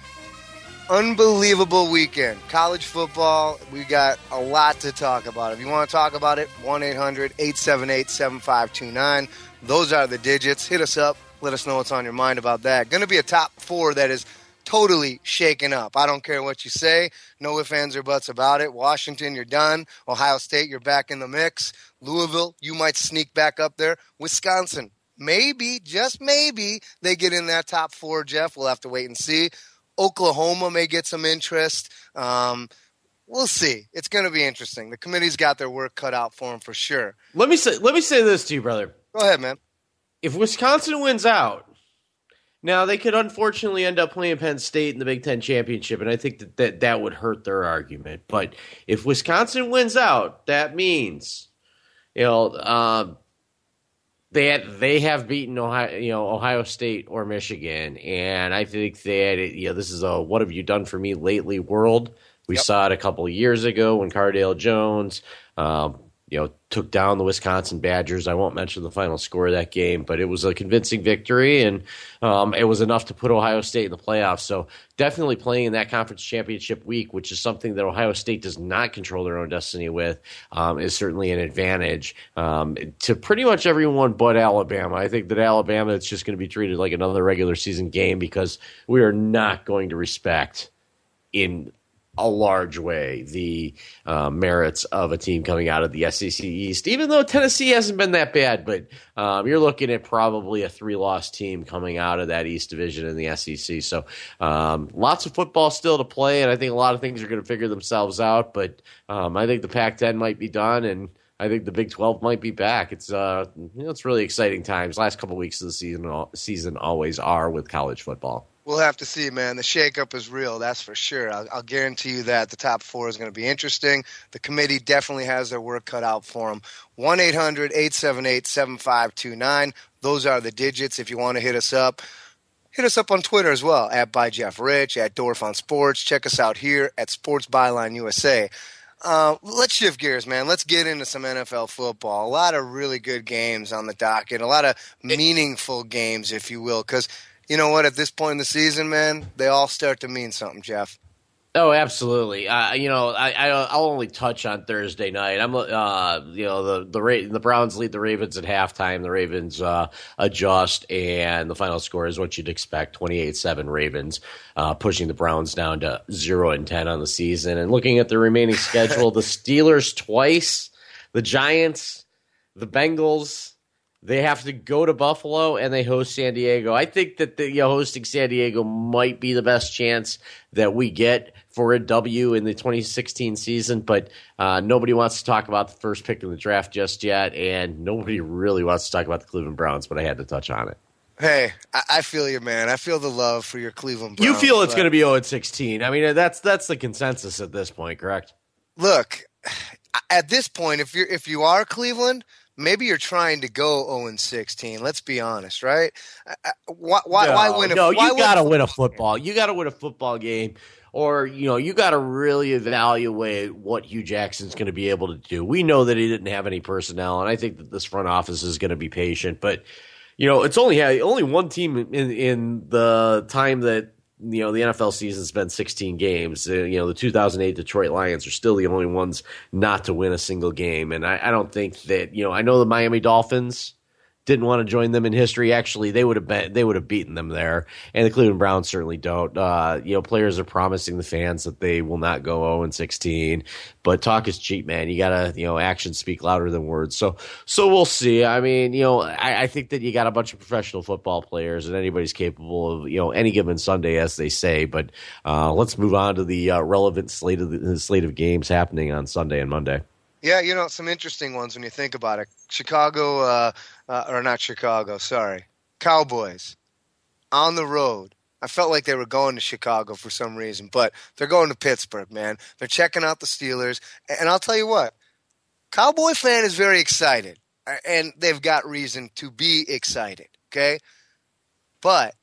Unbelievable weekend. College football, we got a lot to talk about. If you want to talk about it, one eight hundred, eight seven eight, seven five two nine. Those are the digits. Hit us up. Let us know what's on your mind about that. Going to be a top four that is totally shaken up. I don't care what you say. No ifs, ands, or buts about it. Washington, you're done. Ohio State, you're back in the mix. Louisville, you might sneak back up there. Wisconsin, maybe, just maybe, they get in that top four, Jeff. We'll have to wait and see. Oklahoma may get some interest. Um, we'll see. It's going to be interesting. The committee's got their work cut out for them for sure. Let me say, let me say this to you, brother. Go ahead, man. If Wisconsin wins out, now, they could unfortunately end up playing Penn State in the Big Ten Championship, and I think that that, that would hurt their argument. But if Wisconsin wins out, that means, you know, um, they had, they have beaten Ohio, you know, Ohio State or Michigan, and I think that you know this is a what have you done for me lately world. We yep. saw it a couple of years ago when Cardale Jones, um, you know, took down the Wisconsin Badgers. I won't mention the final score of that game, but it was a convincing victory, and um, it was enough to put Ohio State in the playoffs. So definitely playing in that conference championship week, which is something that Ohio State does not control their own destiny with, um, is certainly an advantage um, to pretty much everyone but Alabama. I think that Alabama, it's just going to be treated like another regular season game because we are not going to respect in a large way the uh, merits of a team coming out of the S E C East, even though Tennessee hasn't been that bad. But um, you're looking at probably a three-loss team coming out of that East Division in the S E C. So um, lots of football still to play, and I think a lot of things are going to figure themselves out. But um, I think the Pac ten might be done, and I think the Big twelve might be back. It's uh, you know, it's really exciting times. Last couple weeks of the season, season always are with college football. We'll have to see, man. The shakeup is real, that's for sure. I'll, I'll guarantee you that. The top four is going to be interesting. The committee definitely has their work cut out for them. one eight hundred eight seven eight seven five two nine. Those are the digits if you want to hit us up. Hit us up on Twitter as well, at by Jeff Rich, at Dorf on Sports. Check us out here at Sports Byline U S A. Uh, let's shift gears, man. Let's get into some N F L football. A lot of really good games on the docket. A lot of meaningful games, if you will, because – you know what? At this point in the season, man, they all start to mean something, Jeff. Oh, absolutely. Uh, you know, I, I I'll only touch on Thursday night. I'm, uh, you know, the the Ra- the Browns lead the Ravens at halftime. The Ravens uh, adjust, and the final score is what you'd expect: twenty-eight seven Ravens, uh, pushing the Browns down to zero and ten on the season. And looking at the remaining schedule, the Steelers twice, the Giants, the Bengals. They have to go to Buffalo, and they host San Diego. I think that the, you know, hosting San Diego might be the best chance that we get for a W in the twenty sixteen season, but uh, nobody wants to talk about the first pick in the draft just yet, and nobody really wants to talk about the Cleveland Browns, but I had to touch on it. Hey, I, I feel you, man. I feel the love for your Cleveland Browns. You feel it's going to be oh and sixteen. I mean, that's that's the consensus at this point, correct? Look, at this point, if you're if you are Cleveland – maybe you're trying to go oh and sixteen. Let's be honest, right? Why, why, no, why win a No, why you got to win, win a football. You got to win a football game, or you know, you got to really evaluate what Hugh Jackson's going to be able to do. We know that he didn't have any personnel, and I think that this front office is going to be patient. But you know, it's only only one team in in the time that. You know, the N F L season's been sixteen games. Uh, you know, the two thousand eight Detroit Lions are still the only ones not to win a single game. And I, I don't think that, you know, I know the Miami Dolphins didn't want to join them in history. Actually, they would have been, they would have beaten them there. And the Cleveland Browns certainly don't. Uh, you know, players are promising the fans that they will not go oh and sixteen. But talk is cheap, man. You gotta, you know, actions speak louder than words. So, so we'll see. I mean, you know, I, I think that you got a bunch of professional football players, and anybody's capable of, you know, any given Sunday, as they say. But uh, let's move on to the uh, relevant slate of the slate of games happening on Sunday and Monday. Yeah, you know, some interesting ones when you think about it. Chicago, uh, uh, or not Chicago, sorry. Cowboys on the road. I felt like they were going to Chicago for some reason, but they're going to Pittsburgh, man. They're checking out the Steelers. And I'll tell you what, Cowboy fan is very excited, and they've got reason to be excited, okay? But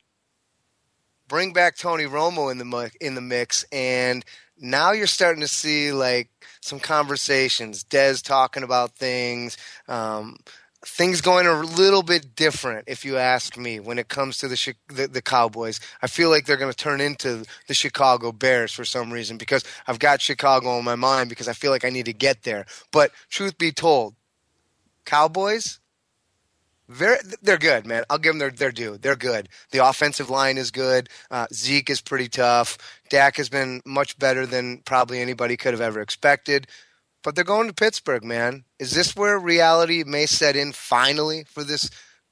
bring back Tony Romo in the in the mix, and now you're starting to see, like, some conversations, Dez talking about things, um, things going a little bit different, if you ask me, when it comes to the the, the Cowboys. I feel like they're going to turn into the Chicago Bears for some reason, because I've got Chicago on my mind because I feel like I need to get there. But truth be told, Cowboys, very, they're good, man. I'll give them their, their due. They're good. The offensive line is good. Uh, Zeke is pretty tough. Dak has been much better than probably anybody could have ever expected. But they're going to Pittsburgh, man. Is this where reality may set in finally for this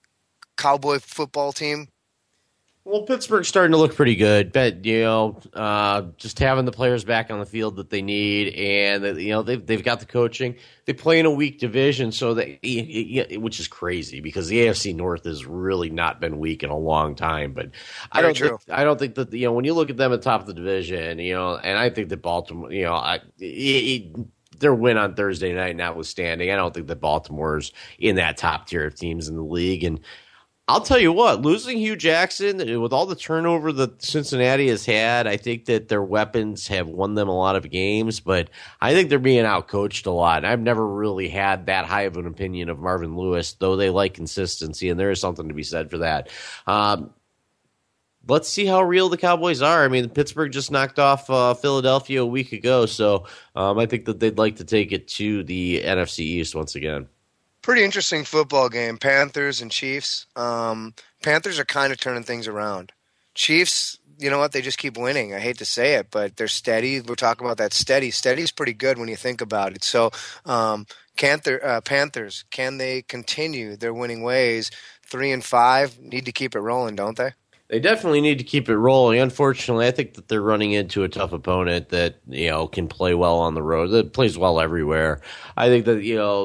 Cowboy football team? Well, Pittsburgh's starting to look pretty good, but you know, uh, just having the players back on the field that they need, and you know they've they've got the coaching. They play in a weak division, so that which is crazy because the A F C North has really not been weak in a long time. But I don't think, I don't think that you know when you look at them at the top of the division, you know, and I think that Baltimore, you know, I. It, it, their win on Thursday night notwithstanding, I don't think that Baltimore's in that top tier of teams in the league. And I'll tell you what, losing Hugh Jackson, with all the turnover that Cincinnati has had, I think that their weapons have won them a lot of games, but I think they're being outcoached a lot. I've never really had that high of an opinion of Marvin Lewis, though they like consistency, and there is something to be said for that. Um, Let's see how real the Cowboys are. I mean, Pittsburgh just knocked off uh, Philadelphia a week ago, so um, I think that they'd like to take it to the N F C East once again. Pretty interesting football game, Panthers and Chiefs. Um, Panthers are kind of turning things around. Chiefs, you know what, they just keep winning. I hate to say it, but they're steady. We're talking about that steady. Steady's pretty good when you think about it. So um, Panther, uh, Panthers, can they continue their winning ways? Three and five, need to keep it rolling, don't they? They definitely need to keep it rolling. Unfortunately, I think that they're running into a tough opponent that, you know, can play well on the road, that plays well everywhere. I think that, you know,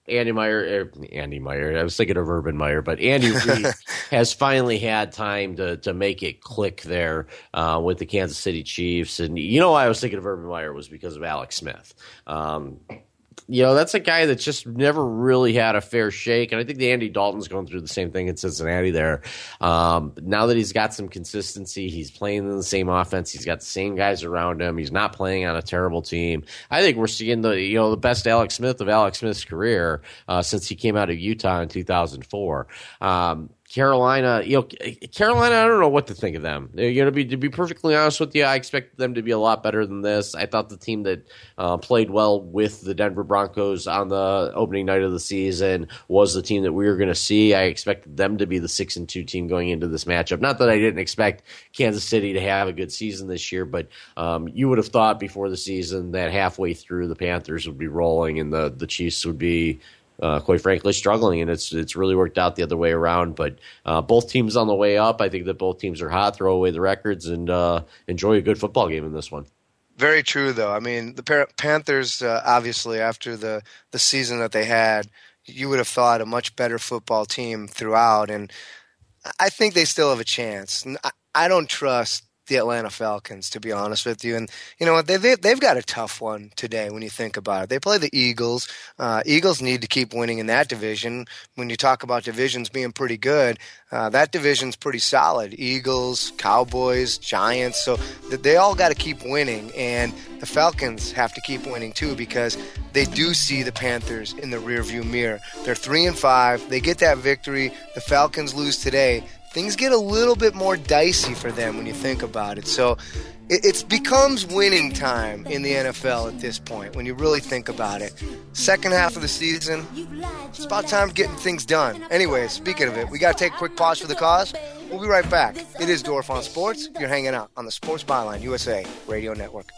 Andy Meyer, er, Andy Meyer, I was thinking of Urban Meyer, but Andy Reid has finally had time to to make it click there uh, with the Kansas City Chiefs. And you know why I was thinking of Urban Meyer was because of Alex Smith. Um, You know, that's a guy that just never really had a fair shake. And I think the Andy Dalton's going through the same thing in Cincinnati there. Um, now that he's got some consistency, he's playing in the same offense. He's got the same guys around him. He's not playing on a terrible team. I think we're seeing the, you know, the best Alex Smith of Alex Smith's career uh, since he came out of Utah in two thousand four. Um, Carolina, you know, Carolina, I don't know what to think of them. They're going to be, to be perfectly honest with you, I expected them to be a lot better than this. I thought the team that uh, played well with the Denver Broncos on the opening night of the season was the team that we were going to see. I expected them to be the six and two team going into this matchup. Not that I didn't expect Kansas City to have a good season this year, but um, you would have thought before the season that halfway through the Panthers would be rolling and the, the Chiefs would be, Uh, quite frankly, struggling, and it's it's really worked out the other way around. But uh, both teams on the way up. I think that both teams are hot. Throw away the records and uh, enjoy a good football game in this one. Very true, though. I mean, the Panthers, uh, obviously, after the, the season that they had, you would have thought a much better football team throughout, and I think they still have a chance. I, I don't trust the Atlanta Falcons, to be honest with you. And you know what? They, they, they've got a tough one today when you think about it. They play the Eagles. Uh, Eagles need to keep winning in that division. When you talk about divisions being pretty good, uh, that division's pretty solid. Eagles, Cowboys, Giants. So they all got to keep winning. And the Falcons have to keep winning too because they do see the Panthers in the rearview mirror. They're three and five. They get that victory. The Falcons lose today. Things get a little bit more dicey for them when you think about it. So it it's becomes winning time in the N F L at this point when you really think about it. Second half of the season, it's about time getting things done. Anyway, speaking of it, we got to take a quick pause for the cause. We'll be right back. It is Dorf on Sports. You're hanging out on the Sports Byline U S A Radio Network.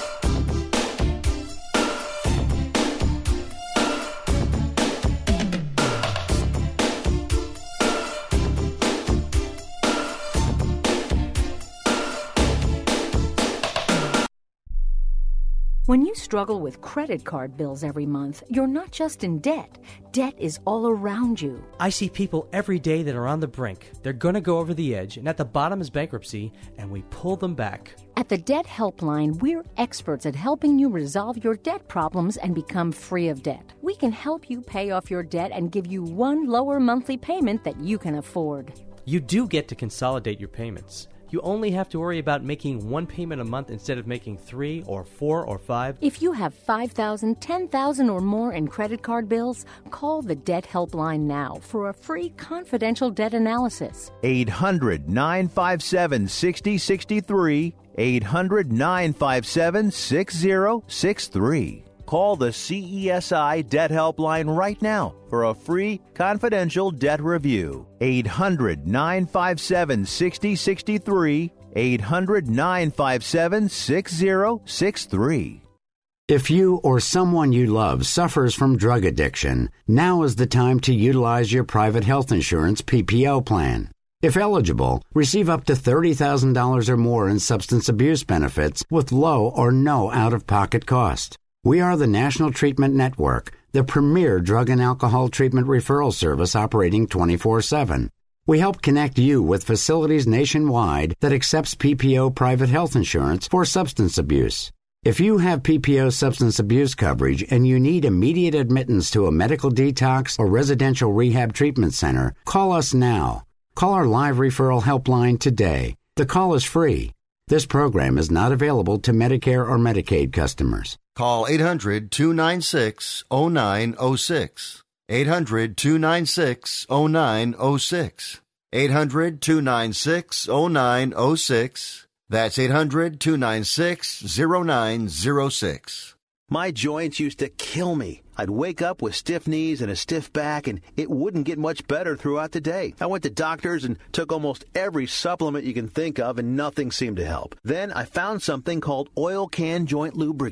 When you struggle with credit card bills every month, you're not just in debt. Debt is all around you. I see people every day that are on the brink. They're going to go over the edge, and at the bottom is bankruptcy, and we pull them back. At the Debt Helpline, we're experts at helping you resolve your debt problems and become free of debt. We can help you pay off your debt and give you one lower monthly payment that you can afford. You do get to consolidate your payments. You only have to worry about making one payment a month instead of making three or four or five. If you have five thousand dollars, ten thousand dollars or more in credit card bills, call the Debt Helpline now for a free confidential debt analysis. eight hundred, nine five seven, six zero six three. eight hundred, nine five seven, six zero six three. Call the C E S I Debt Helpline right now for a free confidential debt review. eight hundred, nine five seven, six zero six three. eight hundred, nine five seven, six zero six three. If you or someone you love suffers from drug addiction, now is the time to utilize your private health insurance P P O plan. If eligible, receive up to thirty thousand dollars or more in substance abuse benefits with low or no out-of-pocket cost. We are the National Treatment Network, the premier drug and alcohol treatment referral service operating twenty-four seven. We help connect you with facilities nationwide that accepts P P O private health insurance for substance abuse. If you have P P O substance abuse coverage and you need immediate admittance to a medical detox or residential rehab treatment center, call us now. Call our live referral helpline today. The call is free. This program is not available to Medicare or Medicaid customers. Call eight hundred, two nine six, zero nine zero six. eight hundred, two nine six, zero nine zero six. eight hundred, two nine six, zero nine zero six. That's eight hundred, two nine six, zero nine zero six. My joints used to kill me. I'd wake up with stiff knees and a stiff back, and it wouldn't get much better throughout the day. I went to doctors and took almost every supplement you can think of, and nothing seemed to help. Then I found something called Oil Can Joint Lubricant.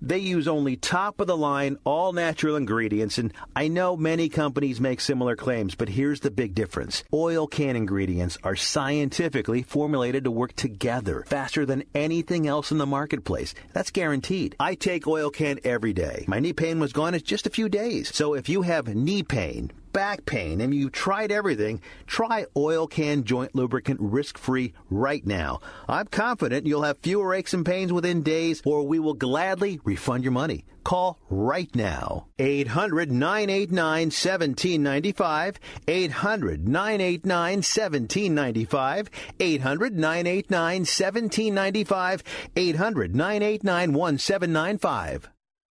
They use only top-of-the-line, all-natural ingredients, and I know many companies make similar claims, but here's the big difference. Oil can ingredients are scientifically formulated to work together faster than anything else in the marketplace. That's guaranteed. I take Oil Can every day. My knee pain was gone in just a few days. So if you have knee pain, back pain, and you tried everything, try Oil Can Joint Lubricant risk-free right now. I'm confident you'll have fewer aches and pains within days, or we will gladly refund your money. Call right now. eight hundred, nine eight nine, one seven nine five. eight hundred, nine eight nine, one seven nine five. eight hundred, nine eight nine, one seven nine five. eight hundred, nine eight nine, one seven nine five.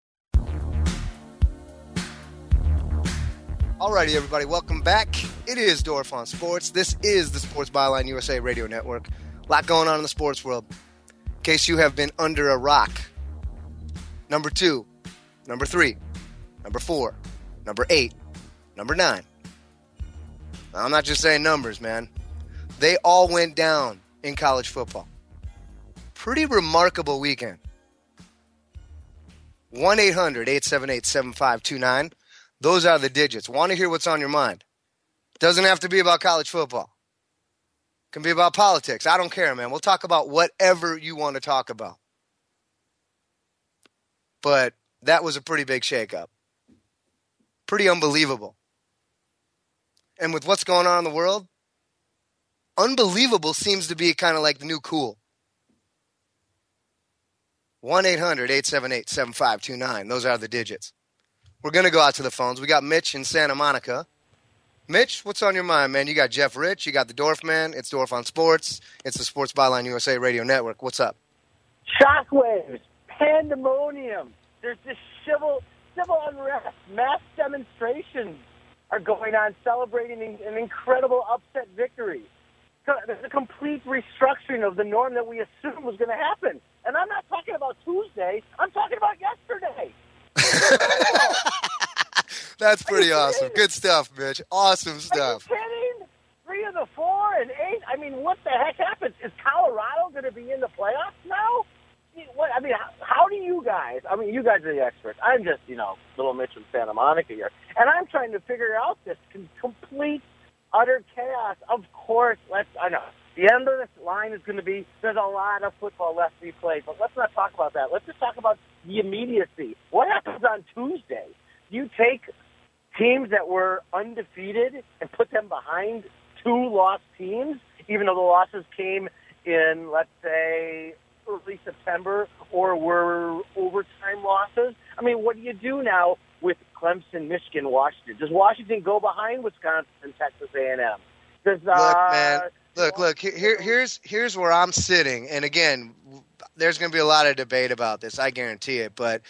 Alrighty, everybody, welcome back. It is Dorf on Sports. This is the Sports Byline U S A Radio Network. A lot going on in the sports world. In case you have been under a rock. Number two, number three, number four, number eight, number nine. Now, I'm not just saying numbers, man. They all went down in college football. Pretty remarkable weekend. one eight hundred, eight seven eight, seven five two nine. Those are the digits. Want to hear what's on your mind. Doesn't have to be about college football. Can be about politics. I don't care, man. We'll talk about whatever you want to talk about. But that was a pretty big shakeup. Pretty unbelievable. And with what's going on in the world, unbelievable seems to be kind of like the new cool. one eight hundred, eight seven eight, seven five two nine. Those are the digits. We're going to go out to the phones. We got Mitch in Santa Monica. Mitch, what's on your mind, man? You got Jeff Rich. You got the Dorf Man. It's Dorf on Sports. It's the Sports Byline U S A Radio Network. What's up? Shockwaves, pandemonium. There's this civil, civil unrest. Mass demonstrations are going on celebrating an incredible upset victory. There's a complete restructuring of the norm that we assumed was going to happen. And I'm not talking about Tuesday. I'm talking about yesterday. That's pretty awesome. Good stuff, Mitch. Awesome stuff. Are you kidding? Three of the four and eight? I mean, what the heck happens? Is Colorado going to be in the playoffs now? What, I mean, how, how do you guys, I mean, you guys are the experts. I'm just, you know, little Mitch from Santa Monica here. And I'm trying to figure out this complete, utter chaos. Of course, let's, I know, the end of this line is going to be, there's a lot of football left to be played, but let's not talk about that. Let's just talk about the immediacy. What happens on Tuesday? You take teams that were undefeated and put them behind two lost teams, even though the losses came in, let's say, early September or were overtime losses. I mean, what do you do now with Clemson, Michigan, Washington? Does Washington go behind Wisconsin and Texas A and M? Does, uh, look, man, look, look, here, here's, here's where I'm sitting. And again, there's going to be a lot of debate about this. I guarantee it. But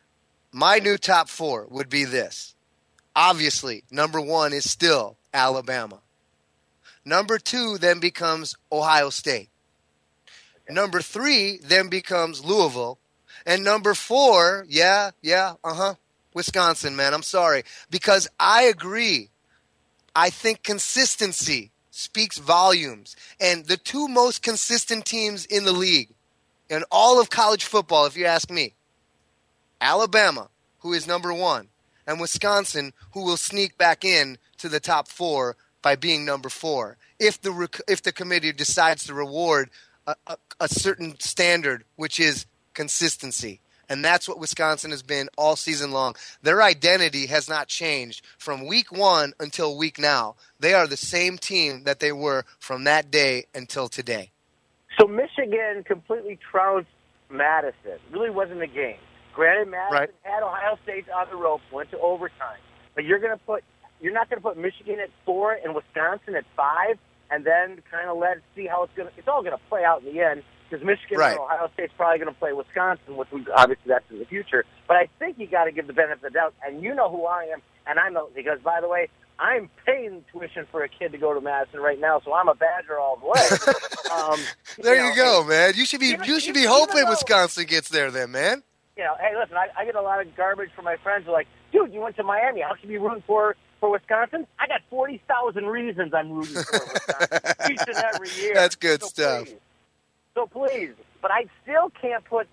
my new top four would be this. Obviously, number one is still Alabama. Number two then becomes Ohio State. Number three then becomes Louisville. And number four, yeah, yeah, uh-huh, Wisconsin, man. I'm sorry. Because I agree. I think consistency speaks volumes. And the two most consistent teams in the league, in all of college football, if you ask me, Alabama, who is number one, and Wisconsin, who will sneak back in to the top four by being number four, if the rec- if the committee decides to reward a, a, a certain standard, which is consistency. And that's what Wisconsin has been all season long. Their identity has not changed from week one until week now. They are the same team that they were from that day until today. So Michigan completely trounced Madison. Really wasn't a game. Granted, Madison right. had Ohio State on the ropes, went to overtime. But you're going to put you're not going to put Michigan at four and Wisconsin at five, and then kind of let see how it's going to. It's all going to play out in the end because Michigan right. and Ohio State's probably going to play Wisconsin, which we, obviously that's in the future. But I think you got to give the benefit of the doubt, and you know who I am, and I know because by the way, I'm paying tuition for a kid to go to Madison right now, so I'm a Badger all the way. um, there you, know, you go, hey, man. You should be even, you should even, be hoping though, Wisconsin gets there, then, man. You know, hey, listen, I, I get a lot of garbage from my friends who are like, dude, you went to Miami. How should you be rooting for, for Wisconsin? I got forty thousand reasons I'm rooting for Wisconsin each and every year. That's good so stuff. Please. So please. But I still can't put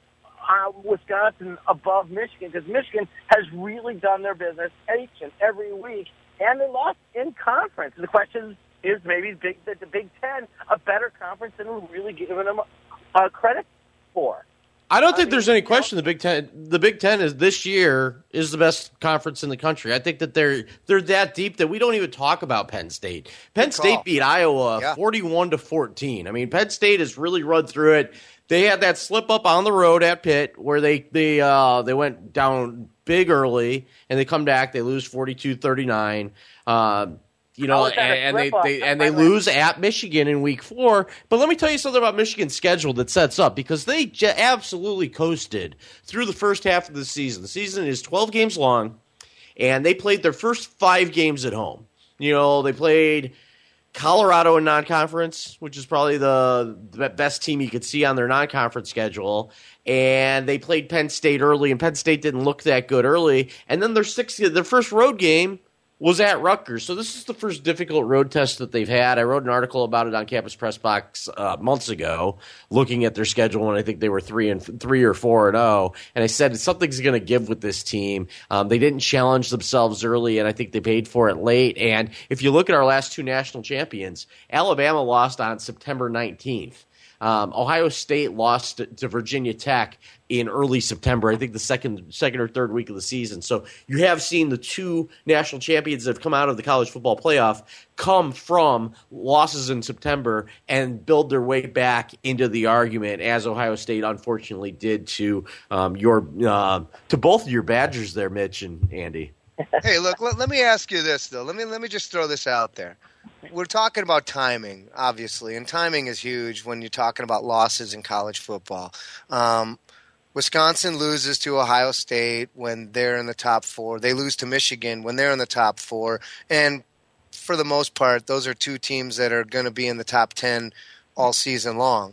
uh, Wisconsin above Michigan because Michigan has really done their business each and every week, and they lost in conference. The question is, is maybe big, the, the Big Ten a better conference than we're really giving them uh, credit for. I don't think there's any question the Big Ten. The Big Ten is this year is the best conference in the country. I think that they're they're that deep that we don't even talk about Penn State. Penn State beat Iowa Yeah. forty-one to fourteen. I mean, Penn State has really run through it. They had that slip up on the road at Pitt where they they uh, they went down big early and they come back. They lose forty-two thirty-nine. Um, You know, was that a and, and they, slip-up? they and they lose at Michigan in week four. But let me tell you something about Michigan's schedule that sets up because they j- absolutely coasted through the first half of the season. The season is twelve games long, and they played their first five games at home. You know, they played Colorado in non-conference, which is probably the, the best team you could see on their non-conference schedule. And they played Penn State early, and Penn State didn't look that good early. And then their sixth, their first road game was at Rutgers. So this is the first difficult road test that they've had. I wrote an article about it on Campus Press Box uh, months ago, looking at their schedule when I think they were three and three or four and zero. And I said something's going to give with this team. Um, they didn't challenge themselves early, and I think they paid for it late. And if you look at our last two national champions, Alabama lost on September nineteenth. Um, Ohio State lost to, to Virginia Tech in early September, I think the second second or third week of the season. So you have seen the two national champions that have come out of the college football playoff come from losses in September and build their way back into the argument, as Ohio State unfortunately did to um, your uh, to both of your Badgers there, Mitch and Andy. Hey, look, let, let me ask you this, though. Let me let me just throw this out there. We're talking about timing, obviously, and timing is huge when you're talking about losses in college football. Um, Wisconsin loses to Ohio State when they're in the top four. They lose to Michigan when they're in the top four. And for the most part, those are two teams that are going to be in the top ten all season long.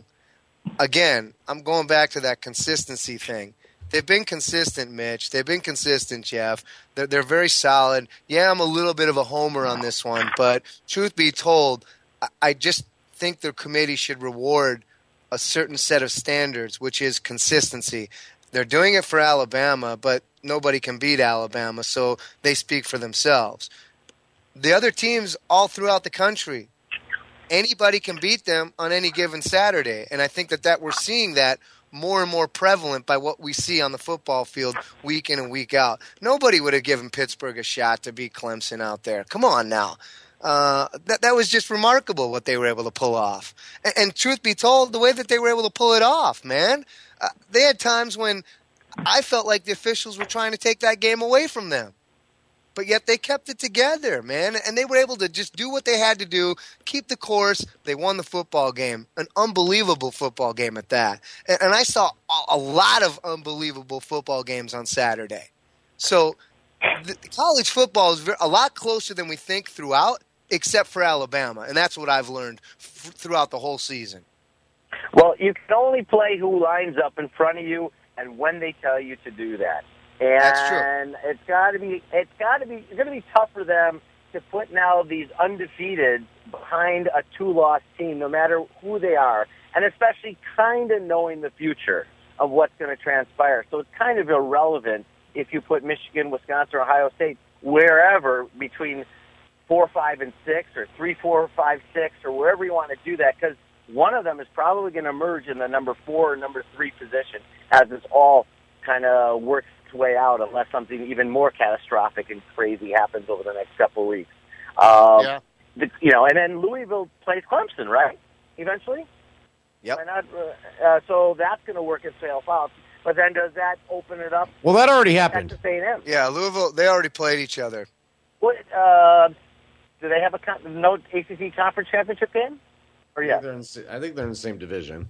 Again, I'm going back to that consistency thing. They've been consistent, Mitch. They've been consistent, Jeff. They're, they're very solid. Yeah, I'm a little bit of a homer on this one, but truth be told, I, I just think their committee should reward a certain set of standards, which is consistency. They're doing it for Alabama, but nobody can beat Alabama, so they speak for themselves. The other teams all throughout the country, anybody can beat them on any given Saturday, and I think that, that we're seeing that more and more prevalent by what we see on the football field week in and week out. Nobody would have given Pittsburgh a shot to beat Clemson out there. Come on now. Uh, that that was just remarkable what they were able to pull off. And, and truth be told, the way that they were able to pull it off, man, uh, they had times when I felt like the officials were trying to take that game away from them. But yet they kept it together, man, and they were able to just do what they had to do, keep the course. They won the football game, an unbelievable football game at that. And, and I saw a, a lot of unbelievable football games on Saturday. So the, the college football is very, a lot closer than we think throughout, except for Alabama, and that's what I've learned f- throughout the whole season. Well, you can only play who lines up in front of you and when they tell you to do that. And That's true. it's got to be, it's got to be, it's going to be tough for them to put now these undefeated behind a two-loss team, no matter who they are, and especially kind of knowing the future of what's going to transpire. So it's kind of irrelevant if you put Michigan, Wisconsin, or Ohio State wherever between four, five, and six, or three, four, five, six, or wherever you want to do that, because one of them is probably going to emerge in the number four or number three position as this all kind of works its way out, unless something even more catastrophic and crazy happens over the next couple of weeks. Um, yeah. The, you know, and then Louisville plays Clemson, right? Eventually. Yep. Why not? Uh, uh, so that's going to work itself out. But then does that open it up? Well, that already happened. Texas A and M? Yeah, Louisville, they already played each other. What? Uh, do they have a con- no A C C conference championship game? Or yeah? I think they're in, the- I think they're in the same division.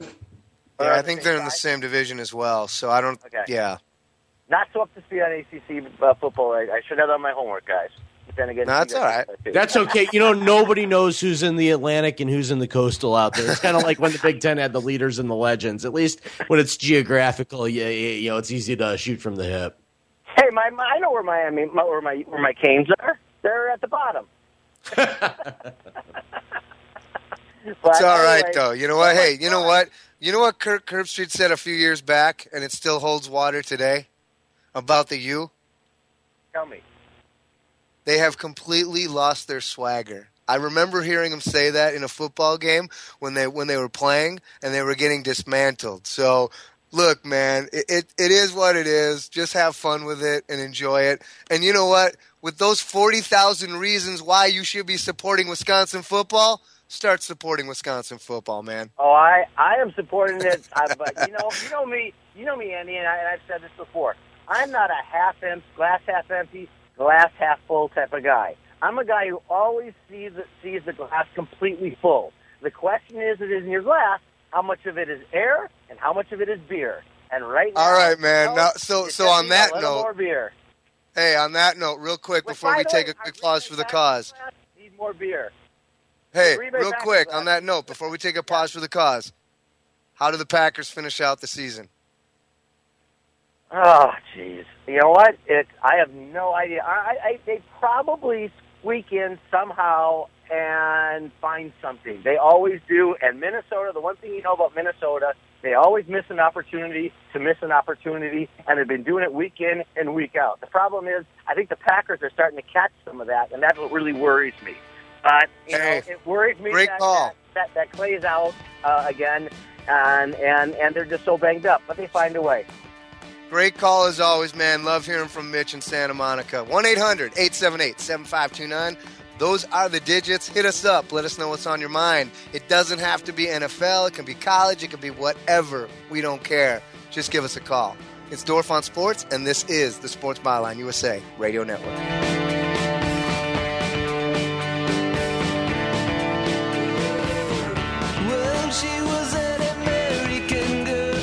Yeah, I think they're in the same division as well. So I don't. Okay. Yeah. Not so up to speed on A C C uh, football. I, I should have done my homework, guys. But then again, No, that's all right. That's okay. You know, nobody knows who's in the Atlantic and who's in the coastal out there. It's kind of like when the Big Ten had the leaders and the legends. At least when it's geographical, you, you know, it's easy to shoot from the hip. Hey, my, my I know where Miami, my, where my where my Canes are. They're at the bottom. It's all right, though. You know what? Hey, you know what? You know what Kirk Herbstreit said a few years back, and it still holds water today, about the U? Tell me. They have completely lost their swagger. I remember hearing him say that in a football game when they when they were playing and they were getting dismantled. So, look, man, it, it, it is what it is. Just have fun with it and enjoy it. And you know what? With those forty thousand reasons why you should be supporting Wisconsin football, start supporting Wisconsin football, man. Oh, I, I am supporting it. I, but you know, you know me, you know me, Andy, and, I, and I've said this before. I'm not a half empty, glass half empty, glass half full type of guy. I'm a guy who always sees it, sees the glass completely full. The question is, it is in your glass, how much of it is air and how much of it is beer. And right now, all right, man. You know, now, so, so on that a little note, more beer. Hey, on that note, real quick Which, before we the take way, a quick pause for the cause. Need more beer. Hey, Green Bay real Packers quick last- on that note, before we take a pause for the cause, how do the Packers finish out the season? Oh, jeez. You know what? It. I have no idea. I, I, they probably squeak in somehow and find something. They always do. And Minnesota, the one thing you know about Minnesota, they always miss an opportunity to miss an opportunity, and they've been doing it week in and week out. The problem is, I think the Packers are starting to catch some of that, and that's what really worries me. But, you hey, know, it worries me great that, call. that, that, that Clay's out uh, again, and, and, and they're just so banged up, but they find a way. Great call as always, man. Love hearing from Mitch in Santa Monica. one eight hundred eight seven eight seven five two nine. Those are the digits. Hit us up. Let us know what's on your mind. It doesn't have to be N F L. It can be college. It can be whatever. We don't care. Just give us a call. It's Dorf on Sports, and this is the Sports Byline U S A Radio Network. Well, she was an American girl,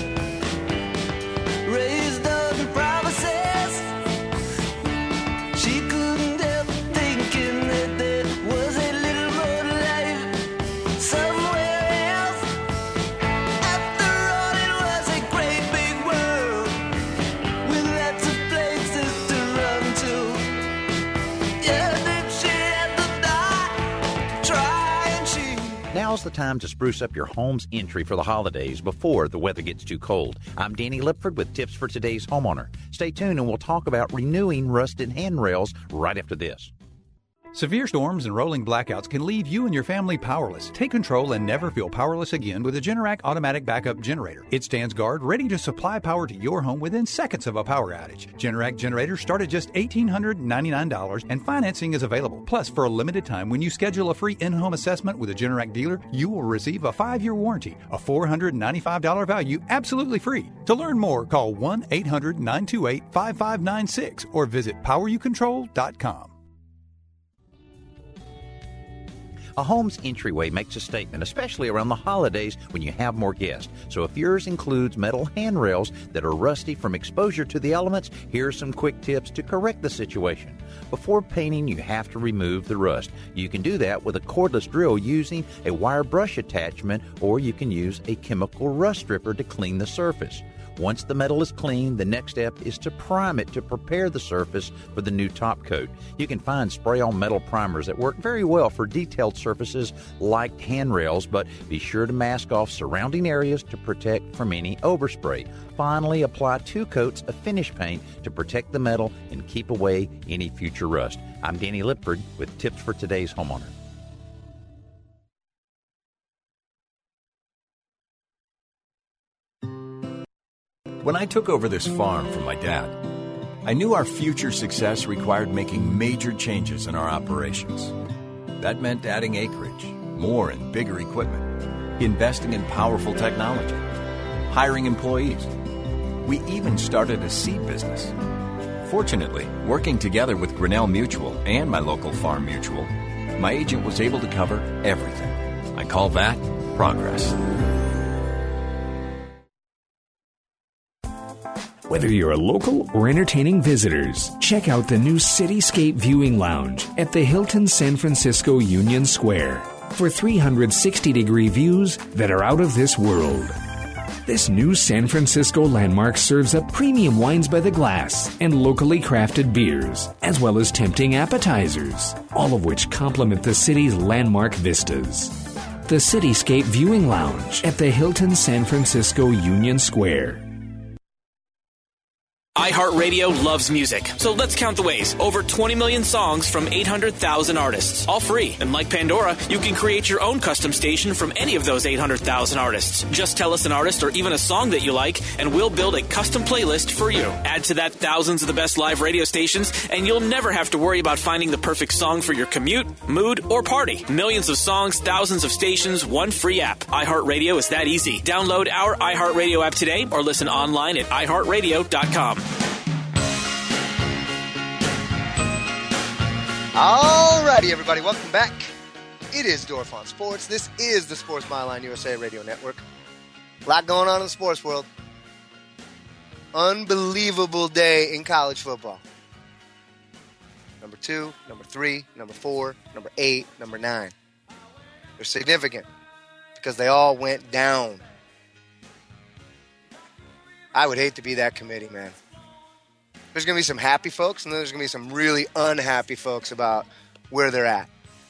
raised on promises. She couldn't help thinking that there was a little more life somewhere else. After all, it was a great big world with lots of places to run to. Yeah, then she had to die trying. She Now's the time to spruce up your home's entry for the holidays before the weather gets too cold. I'm Danny Lipford with tips for today's homeowner. Stay tuned and we'll talk about renewing rusted handrails right after this. Severe storms and rolling blackouts can leave you and your family powerless. Take control and never feel powerless again with a Generac automatic backup generator. It stands guard, ready to supply power to your home within seconds of a power outage. Generac generators start at just one thousand eight hundred ninety-nine dollars and financing is available. Plus, for a limited time, when you schedule a free in-home assessment with a Generac dealer, you will receive a five-year warranty, a four hundred ninety-five dollars value, absolutely free. To learn more, call one eight hundred nine two eight five five nine six or visit power you control dot com. A home's entryway makes a statement, especially around the holidays when you have more guests. So if yours includes metal handrails that are rusty from exposure to the elements, here are some quick tips to correct the situation. Before painting, you have to remove the rust. You can do that with a cordless drill using a wire brush attachment, or you can use a chemical rust stripper to clean the surface. Once the metal is clean, the next step is to prime it to prepare the surface for the new top coat. You can find spray-on metal primers that work very well for detailed surfaces like handrails, but be sure to mask off surrounding areas to protect from any overspray. Finally, apply two coats of finish paint to protect the metal and keep away any future rust. I'm Danny Lipford with tips for today's homeowner. When I took over this farm from my dad, I knew our future success required making major changes in our operations. That meant adding acreage, more and bigger equipment, investing in powerful technology, hiring employees. We even started a seed business. Fortunately, working together with Grinnell Mutual and my local farm mutual, my agent was able to cover everything. I call that progress. Whether you're a local or entertaining visitors, check out the new Cityscape Viewing Lounge at the Hilton San Francisco Union Square for three hundred sixty degree views that are out of this world. This new San Francisco landmark serves up premium wines by the glass and locally crafted beers, as well as tempting appetizers, all of which complement the city's landmark vistas. The Cityscape Viewing Lounge at the Hilton San Francisco Union Square. iHeartRadio loves music, so let's count the ways. Over twenty million songs from eight hundred thousand artists, all free. And like Pandora, you can create your own custom station from any of those eight hundred thousand artists. Just tell us an artist or even a song that you like, and we'll build a custom playlist for you. Add to that thousands of the best live radio stations, and you'll never have to worry about finding the perfect song for your commute, mood, or party. Millions of songs, thousands of stations, one free app. iHeartRadio is that easy. Download our iHeartRadio app today or listen online at i heart radio dot com. Alrighty, everybody, welcome back. It is Dorf on Sports. This is the Sports Byline U S A Radio Network. A lot going on in the sports world. Unbelievable day in college football. Number two, number three, number four, number eight, number nine. They're significant because they all went down. I would hate to be that committee, man. There's going to be some happy folks, and then there's going to be some really unhappy folks about where they're at.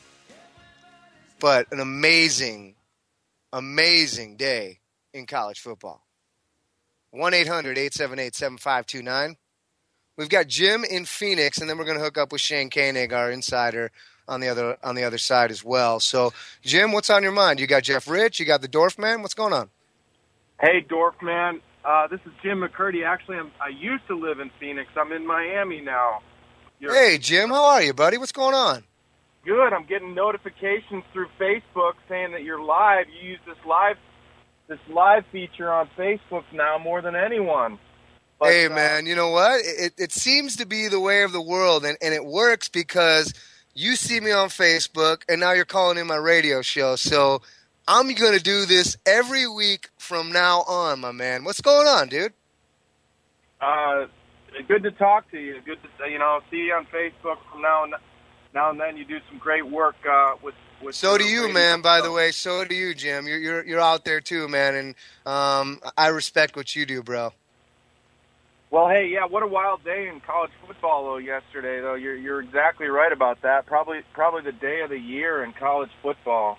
But an amazing, amazing day in college football. one eight hundred eight seven eight seven five two nine. We've got Jim in Phoenix, and then we're going to hook up with Shane Koenig, our insider, on the other on the other side as well. So, Jim, what's on your mind? You got Jeff Rich, you got the Dorf Man. What's going on? Hey, Dorf Man. Uh, this is Jim McCurdy. Actually, I'm, I used to live in Phoenix. I'm in Miami now. You're, hey, Jim, how are you, buddy? What's going on? Good. I'm getting notifications through Facebook saying that you're live. You use this live this live feature on Facebook now more than anyone. But, hey, uh, man, you know what? It, it seems to be the way of the world, and, and it works because you see me on Facebook, and now you're calling in my radio show. So I'm going to do this every week from now on, my man. What's going on, dude? Uh, good to talk to you. Good to, you know, see you on Facebook from now and now and then. You do some great work uh, with with. So do you, man. By the way, so do you, Jim. You're you're you're out there too, man, and um, I respect what you do, bro. Well, hey, yeah, what a wild day in college football though yesterday. Though you're you're exactly right about that. Probably probably the day of the year in college football.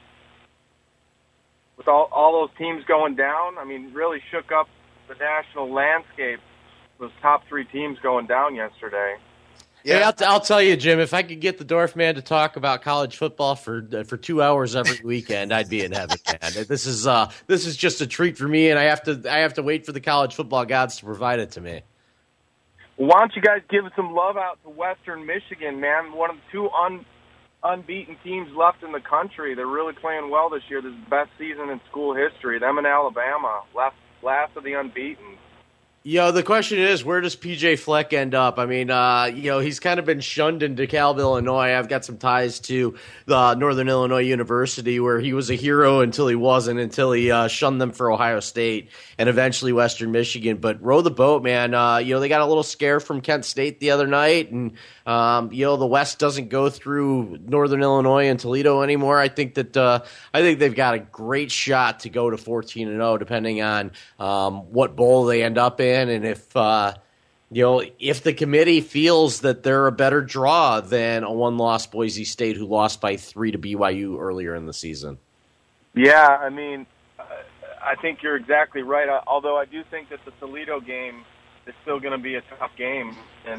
With all, all those teams going down, I mean, really shook up the national landscape. Those top three teams going down yesterday. Yeah, hey, I'll, I'll tell you, Jim, if I could get the Dorf Man to talk about college football for uh, for two hours every weekend, I'd be in heaven, man. This is uh, this is just a treat for me, and I have to I have to wait for the college football gods to provide it to me. Why don't you guys give some love out to Western Michigan, man? One of the two un. unbeaten teams left in the country. They're really playing well this year. This is the best season in school history. Them and Alabama, last, last of the unbeaten. Yo, the question is, where does P J Fleck end up? I mean, uh, you know, he's kind of been shunned in DeKalb, Illinois. I've got some ties to the Northern Illinois University, where he was a hero until he wasn't, until he uh, shunned them for Ohio State and eventually Western Michigan. But row the boat, man. Uh, you know, they got a little scare from Kent State the other night, and um, you know, the West doesn't go through Northern Illinois and Toledo anymore. I think that uh, I think they've got a great shot to go to fourteen and oh, depending on um, what bowl they end up in. And if uh, you know, if the committee feels that they're a better draw than a one-loss Boise State who lost by three to B Y U earlier in the season. Yeah, I mean, uh, I think you're exactly right. Uh, although I do think that the Toledo game is still going to be a tough game, and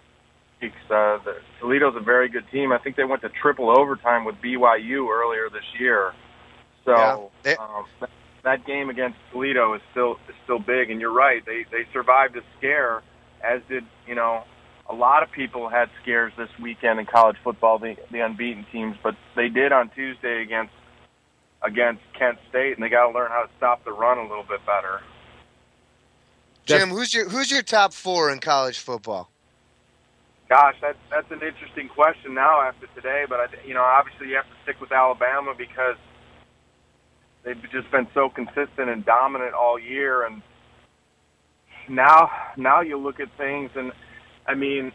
uh, the, Toledo's a very good team. I think they went to triple overtime with B Y U earlier this year. So. Yeah, they- um, That game against Toledo is still is still big, and you're right. They they survived a scare, as did you know a lot of people had scares this weekend in college football. The the unbeaten teams, but they did on Tuesday against against Kent State, and they got to learn how to stop the run a little bit better. Jim, who's your who's your top four in college football? Gosh, that's that's an interesting question now after today. But I, you know, obviously you have to stick with Alabama because they've just been so consistent and dominant all year, and now now you look at things, and I mean,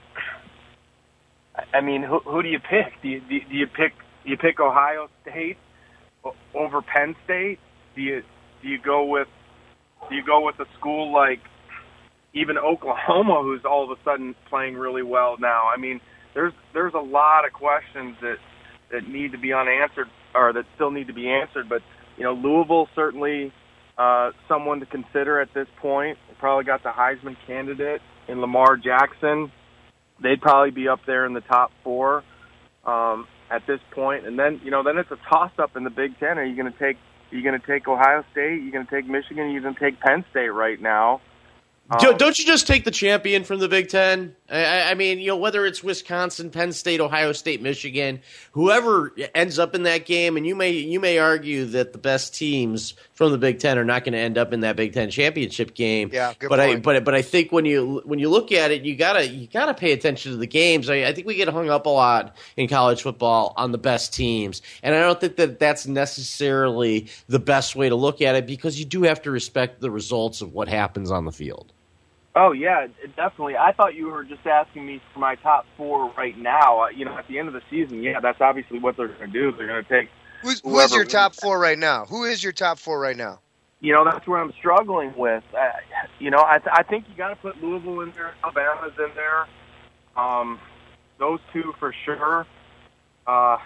I mean, who, who do you pick? Do you, do you pick do you pick Ohio State over Penn State? Do you do you go with do you go with a school like even Oklahoma, who's all of a sudden playing really well now? I mean, there's there's a lot of questions that that need to be unanswered or that still need to be answered. But you know, Louisville certainly uh, someone to consider at this point. They probably got the Heisman candidate in Lamar Jackson. They'd probably be up there in the top four um, at this point. And then you know, then it's a toss-up in the Big Ten. Are you going to take? Are you going to take Ohio State? Are you going to take Michigan? Are you going to take Penn State right now? Um, Don't you just take the champion from the Big Ten? I, I mean, you know, whether it's Wisconsin, Penn State, Ohio State, Michigan, whoever ends up in that game, and you may you may argue that the best teams from the Big Ten are not going to end up in that Big Ten championship game. Yeah, good but point. I but but I think when you when you look at it, you gotta you gotta pay attention to the games. I, I think we get hung up a lot in college football on the best teams, and I don't think that that's necessarily the best way to look at it, because you do have to respect the results of what happens on the field. Oh, yeah, definitely. I thought you were just asking me for my top four right now. Uh, you know, at the end of the season, yeah, that's obviously what they're going to do. They're going to take Who's, who is your top four right now? Who is your top four right now? You know, that's where I'm struggling with. Uh, you know, I, th- I think you got to put Louisville in there. Alabama's in there. Um, those two for sure. Uh,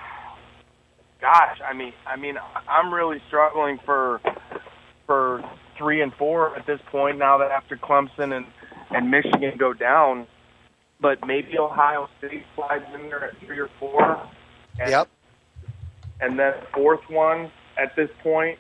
gosh, I mean, I mean, I'm really struggling for for three and four at this point. Now that after Clemson and and Michigan go down, but maybe Ohio State slides in there at three or four. And, yep. And then fourth one at this point,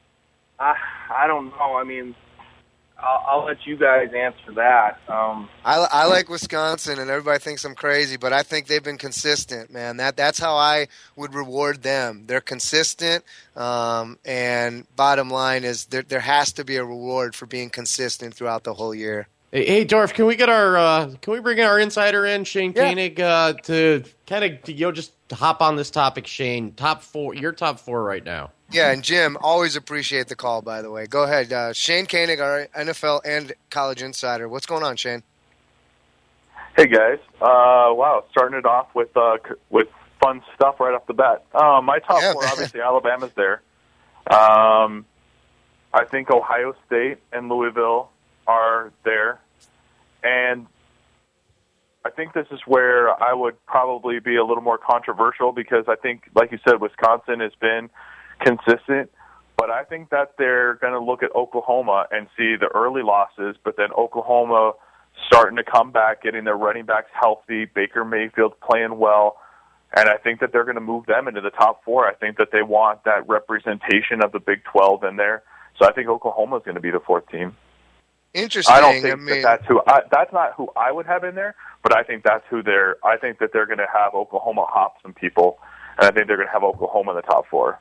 I I don't know. I mean, I'll, I'll let you guys answer that. Um, I, I like Wisconsin, and everybody thinks I'm crazy, but I think they've been consistent, man. That that's how I would reward them. They're consistent, um, and bottom line is there there has to be a reward for being consistent throughout the whole year. Hey, hey Dorf, can we get our uh, can we bring our insider in, Shane Yeah. Koenig, uh, to kind of you know just hop on this topic, Shane? Top four, your top four right now. Yeah, and Jim, always appreciate the call, by the way. Go ahead. Uh, Shane Koenig, our N F L and college insider. What's going on, Shane? Hey, guys. Uh, wow, starting it off with uh, c- with fun stuff right off the bat. Uh, my top Yeah, four, man. obviously, Alabama's there. Um, I think Ohio State and Louisville are there. And I think this is where I would probably be a little more controversial, because I think, like you said, Wisconsin has been consistent, but I think that they're going to look at Oklahoma and see the early losses, but then Oklahoma starting to come back, getting their running backs healthy, Baker Mayfield playing well, and I think that they're going to move them into the top four. I think that they want that representation of the Big twelve in there, so I think Oklahoma is going to be the fourth team. Interesting. I don't think I mean, that that's who I, that's not who I would have in there, but I think that's who they're. I think that they're going to have Oklahoma hop some people, and I think they're going to have Oklahoma in the top four.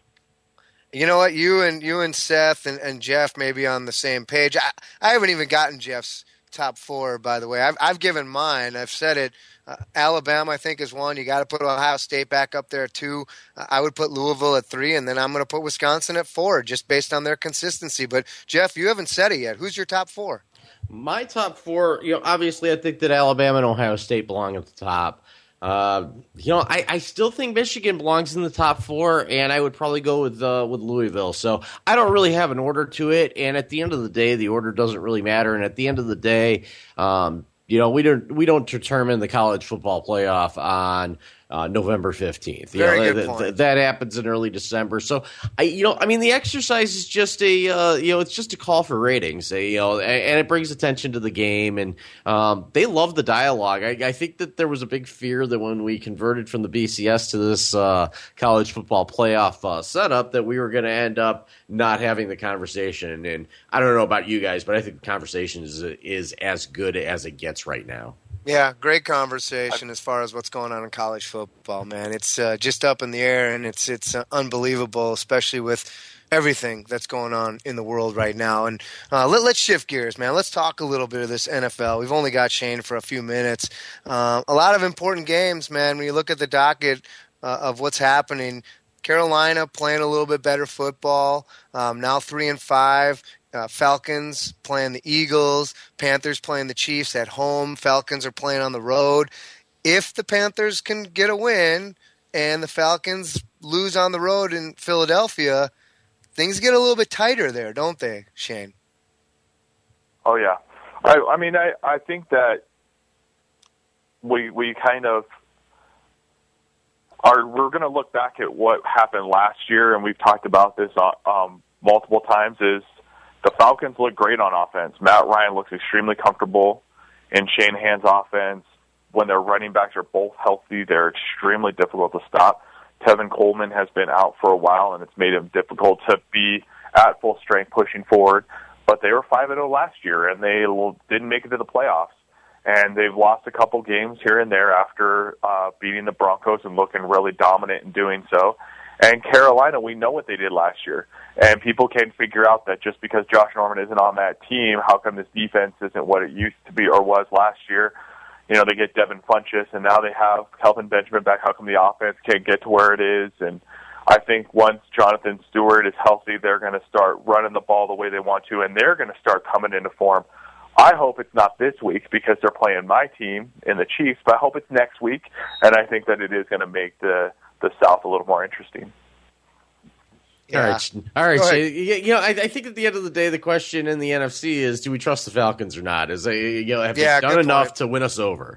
you know what? You and you and Seth and, and Jeff may be on the same page. I, I haven't even gotten Jeff's top four, by the way. I've I've given mine. I've said it. Uh, Alabama, I think, is one. You got to put Ohio State back up there at two. Uh, I would put Louisville at three, and then I'm going to put Wisconsin at four, just based on their consistency. But Jeff, you haven't said it yet. Who's your top four? My top four, you know, obviously I think that Alabama and Ohio State belong at the top. Uh, you know, I, I still think Michigan belongs in the top four, and I would probably go with uh, with Louisville. So I don't really have an order to it, and at the end of the day, the order doesn't really matter. And at the end of the day, um, you know, we don't we don't determine the college football playoff on uh, November fifteenth. Very you know, good th- point. th- that happens in early December. So I, you know, I mean, the exercise is just a, uh, you know, it's just a call for ratings. They, you know, and, and it brings attention to the game, and um, they love the dialogue. I, I think that there was a big fear that when we converted from the B C S to this uh, college football playoff uh, setup, that we were going to end up not having the conversation. And I don't know about you guys, but I think the conversation is is as good as it gets right now. Yeah, great conversation as far as what's going on in college football, man. It's uh, just up in the air, and it's it's uh, unbelievable, especially with everything that's going on in the world right now. And uh, let, let's shift gears, man. Let's talk a little bit of this N F L. We've only got Shane for a few minutes. Uh, a lot of important games, man. When you look at the docket uh, of what's happening, Carolina playing a little bit better football, um, now three and five. Uh, Falcons playing the Eagles, Panthers playing the Chiefs at home, Falcons are playing on the road. If the Panthers can get a win and the Falcons lose on the road in Philadelphia, things get a little bit tighter there, don't they, Shane? Oh, yeah. I, I mean, I, I think that we we kind of are we're going to look back at what happened last year, and we've talked about this uh, um, multiple times, is the Falcons look great on offense. Matt Ryan looks extremely comfortable in Shanahan's offense. When their running backs are both healthy, they're extremely difficult to stop. Tevin Coleman has been out for a while, and it's made him difficult to be at full strength pushing forward. But they were five and oh last year, and they didn't make it to the playoffs. And they've lost a couple games here and there after uh, beating the Broncos and looking really dominant in doing so. And Carolina, we know what they did last year. And people can figure out that just because Josh Norman isn't on that team, how come this defense isn't what it used to be or was last year? You know, they get Devin Funchess, and now they have Kelvin Benjamin back. How come the offense can't get to where it is? And I think once Jonathan Stewart is healthy, they're going to start running the ball the way they want to, and they're going to start coming into form. I hope it's not this week because they're playing my team in the Chiefs, but I hope it's next week, and I think that it is going to make the, the South a little more interesting. Yeah. All right, all right. So, you know, I, I think at the end of the day, the question in the N F C is: do we trust the Falcons or not? Is they, you know, have yeah, they done enough point. to win us over?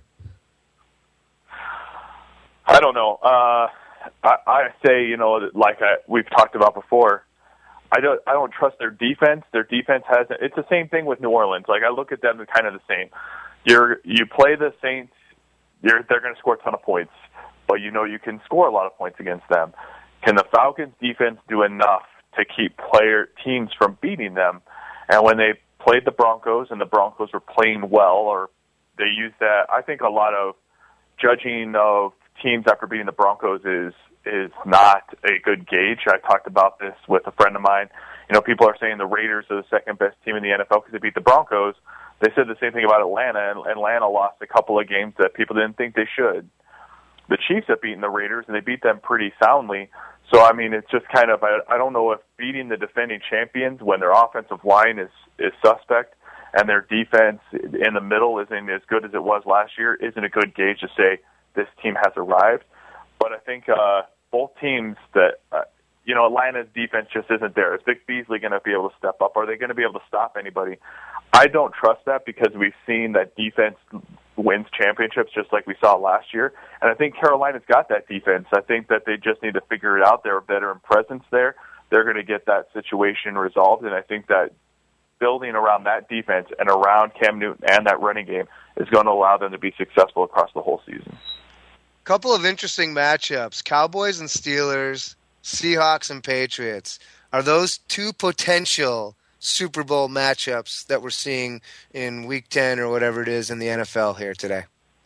I don't know. Uh, I, I say, you know, like I, we've talked about before, I don't. I don't trust their defense. Their defense has. It's the same thing with New Orleans. Like I look at them as kind of the same. You're you play the Saints. You're they're going to score a ton of points, but you know you can score a lot of points against them. Can the Falcons defense do enough to keep player teams from beating them? And when they played the Broncos and the Broncos were playing well, or they used that, I think a lot of judging of teams after beating the Broncos is is not a good gauge. I talked about this with a friend of mine. You know, people are saying the Raiders are the second best team in the N F L because they beat the Broncos. They said the same thing about Atlanta, and Atlanta lost a couple of games that people didn't think they should. The Chiefs have beaten the Raiders, and they beat them pretty soundly. So, I mean, it's just kind of, I, I don't know if beating the defending champions when their offensive line is, is suspect and their defense in the middle isn't as good as it was last year isn't a good gauge to say this team has arrived. But I think uh, both teams that, uh, you know, Atlanta's defense just isn't there. Is Vic Beasley going to be able to step up? Are they going to be able to stop anybody? I don't trust that because we've seen that defense wins championships just like we saw last year. And I think Carolina's got that defense. I think that they just need to figure it out. They're a veteran presence there. They're going to get that situation resolved. And I think that building around that defense and around Cam Newton and that running game is going to allow them to be successful across the whole season. Couple of interesting matchups. Cowboys and Steelers, Seahawks and Patriots. Are those two potential Super Bowl matchups that we're seeing in Week ten or whatever it is in the N F L here today?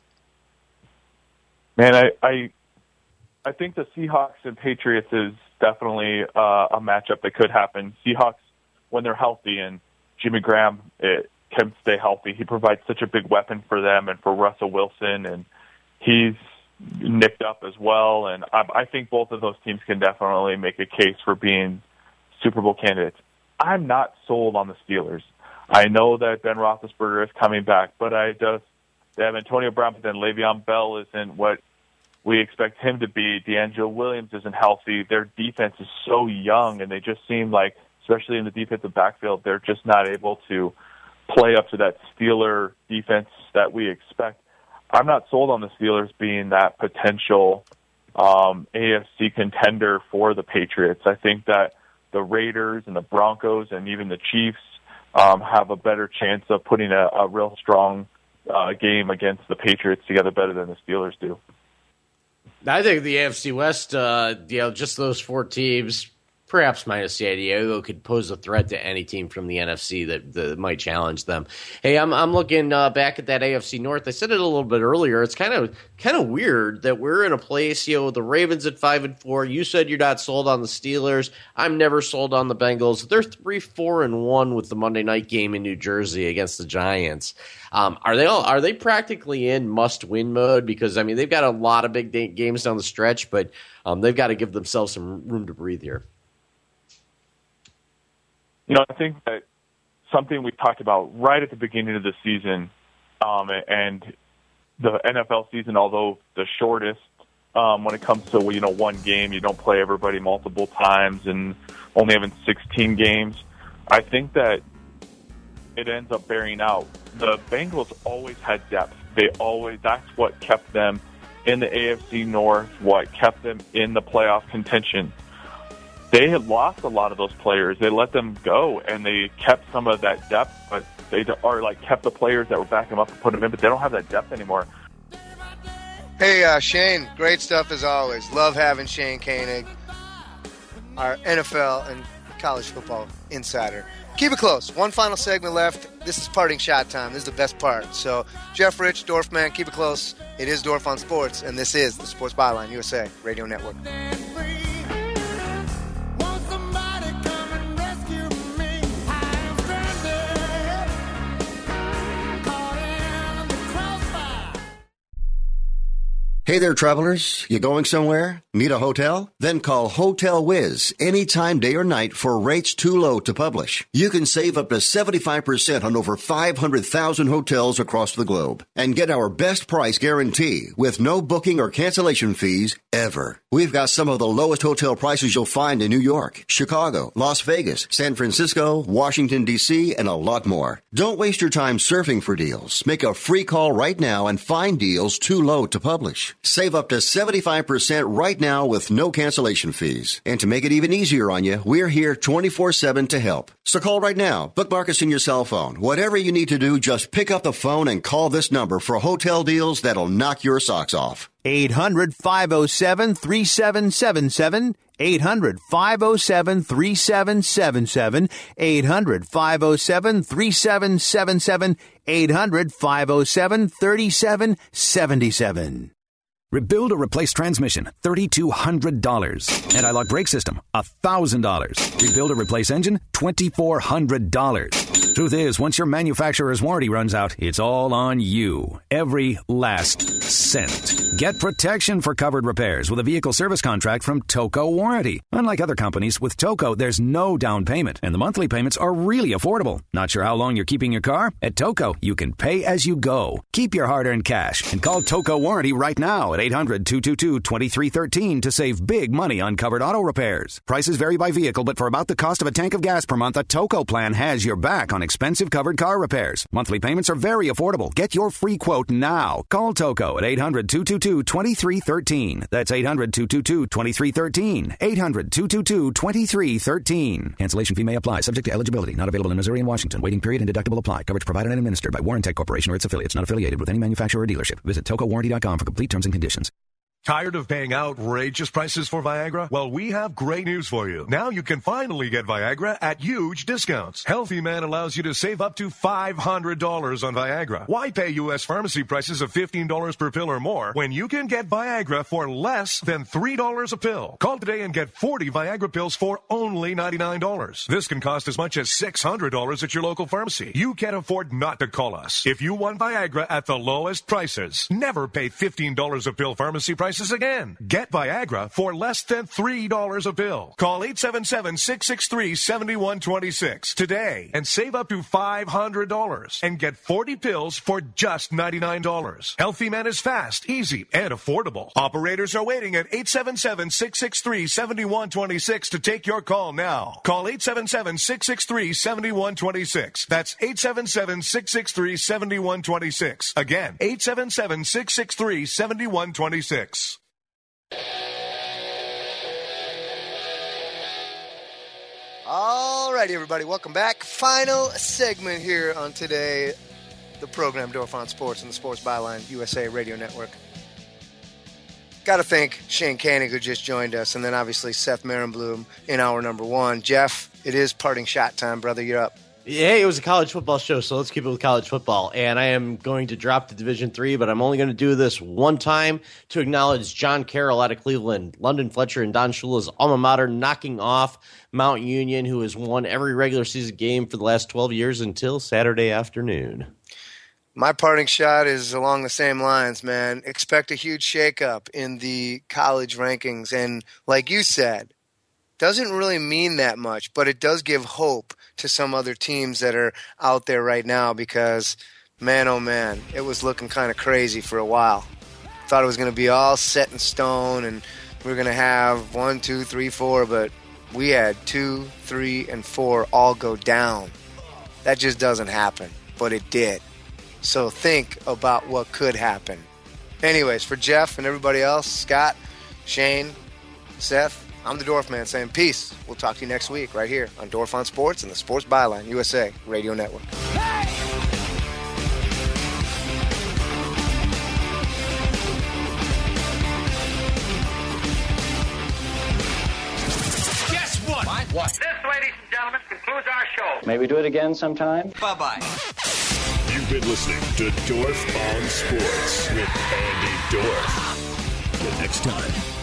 Man, I I, I think the Seahawks and Patriots is definitely uh, a matchup that could happen. Seahawks, when they're healthy, and Jimmy Graham it, can stay healthy, he provides such a big weapon for them and for Russell Wilson, and he's nicked up as well. And I, I think both of those teams can definitely make a case for being Super Bowl candidates. I'm not sold on the Steelers. I know that Ben Roethlisberger is coming back, but I just they have Antonio Brown, but then Le'Veon Bell isn't what we expect him to be. D'Angelo Williams isn't healthy. Their defense is so young, and they just seem like, especially in the defensive backfield, they're just not able to play up to that Steeler defense that we expect. I'm not sold on the Steelers being that potential um, A F C contender for the Patriots. I think that the Raiders and the Broncos and even the Chiefs um, have a better chance of putting a, a real strong uh, game against the Patriots together better than the Steelers do. I think the A F C West, uh, you know, just those four teams, perhaps minus San Diego, could pose a threat to any team from the N F C that, that might challenge them. Hey, I'm I'm looking uh, back at that A F C North. I said it a little bit earlier. It's kind of kind of weird that we're in a place, you know, the Ravens at five and four. You said you're not sold on the Steelers. I'm never sold on the Bengals. They're three four and one with the Monday night game in New Jersey against the Giants. Um, are they all are they practically in must win mode? Because I mean they've got a lot of big day, games down the stretch, but um, they've got to give themselves some room to breathe here. You know, I think that something we talked about right at the beginning of the season, um, and the N F L season, although the shortest um, when it comes to, you know, one game, you don't play everybody multiple times and only having sixteen games, I think that it ends up bearing out. The Bengals always had depth. They always, that's what kept them in the A F C North, what kept them in the playoff contention. They had lost a lot of those players. They let them go, and they kept some of that depth, but they are like kept the players that were backing them up and put them in, but they don't have that depth anymore. Hey, uh, Shane, great stuff as always. Love having Shane Koenig, our N F L and college football insider. Keep it close. One final segment left. This is parting shot time. This is the best part. So, Jeff Rich, Dorfman, keep it close. It is Dorf on Sports, and this is the Sports Byline U S A Radio Network. Hey there, travelers. You going somewhere? Need a hotel? Then call Hotel Wiz anytime, day or night, for rates too low to publish. You can save up to seventy-five percent on over five hundred thousand hotels across the globe and get our best price guarantee with no booking or cancellation fees ever. We've got some of the lowest hotel prices you'll find in New York, Chicago, Las Vegas, San Francisco, Washington, D C, and a lot more. Don't waste your time surfing for deals. Make a free call right now and find deals too low to publish. Save up to seventy-five percent right now with no cancellation fees. And to make it even easier on you, we're here twenty-four seven to help. So call right now. Bookmark us in your cell phone. Whatever you need to do, just pick up the phone and call this number for hotel deals that'll knock your socks off. eight hundred, five oh seven, three seven seven seven. eight hundred, five oh seven, three seven seven seven. eight hundred, five oh seven, three seven seven seven. eight hundred, five oh seven, three seven seven seven. Rebuild or replace transmission, three thousand two hundred dollars. Anti-lock brake system, one thousand dollars. Rebuild or replace engine, two thousand four hundred dollars. Truth is, once your manufacturer's warranty runs out, it's all on you. Every last cent. Get protection for covered repairs with a vehicle service contract from Toco Warranty. Unlike other companies, with Toco, there's no down payment, and the monthly payments are really affordable. Not sure how long you're keeping your car? At Toco, you can pay as you go. Keep your hard-earned cash and call Toco Warranty right now at eight hundred, two two two, two three one three to save big money on covered auto repairs. Prices vary by vehicle, but for about the cost of a tank of gas per month, a Toco plan has your back on expensive covered car repairs. Monthly payments are very affordable. Get your free quote now. Call Toco at eight hundred, two two two, two three one three. That's eight hundred, two two two, two three one three. eight hundred, two two two, two three one three. Cancellation fee may apply. Subject to eligibility. Not available in Missouri and Washington. Waiting period and deductible apply. Coverage provided and administered by Warrantech Corporation or its affiliates. Not affiliated with any manufacturer or dealership. Visit toco warranty dot com for complete terms and conditions. Tired of paying outrageous prices for Viagra? Well, we have great news for you. Now you can finally get Viagra at huge discounts. Healthy Man allows you to save up to five hundred dollars on Viagra. Why pay U S pharmacy prices of fifteen dollars per pill or more when you can get Viagra for less than three dollars a pill? Call today and get forty Viagra pills for only ninety-nine dollars. This can cost as much as six hundred dollars at your local pharmacy. You can't afford not to call us. If you want Viagra at the lowest prices, never pay fifteen dollars a pill pharmacy prices again. Get Viagra for less than three dollars a pill. Call eight seven seven, six six three, seven one two six today and save up to five hundred dollars and get forty pills for just ninety-nine dollars. Healthy Man is fast, easy, and affordable. Operators are waiting at eight seven seven, six six three, seven one two six to take your call now. Call eight seven seven, six six three, seven one two six. That's eight seven seven, six six three, seven one two six. Again, eight seven seven, six six three, seven one two six. All righty, everybody. Welcome back. Final segment here on today, the program Dorf on Sports and the Sports Byline U S A Radio Network. Got to thank Shane Koenig, who just joined us, and then obviously Seth Marenblum in hour number one. Jeff, it is parting shot time, brother. You're up. Hey, it was a college football show, so let's keep it with college football. And I am going to drop to Division three, but I'm only going to do this one time to acknowledge John Carroll out of Cleveland, London Fletcher and Don Shula's alma mater, knocking off Mount Union, who has won every regular season game for the last twelve years until Saturday afternoon. My parting shot is along the same lines, man. Expect a huge shakeup in the college rankings. And like you said, doesn't really mean that much, but it does give hope to some other teams that are out there right now because, man, oh, man, it was looking kind of crazy for a while. Thought it was going to be all set in stone and we were going to have one, two, three, four, but we had two, three, and four all go down. That just doesn't happen, but it did. So think about what could happen. Anyways, for Jeff and everybody else, Scott, Shane, Seth, I'm the Dorf Man saying peace. We'll talk to you next week right here on Dorf on Sports and the Sports Byline U S A Radio Network. Guess what? What? This, ladies and gentlemen, concludes our show. Maybe do it again sometime. Bye-bye. You've been listening to Dorf on Sports with Andy Dorf. Till next time.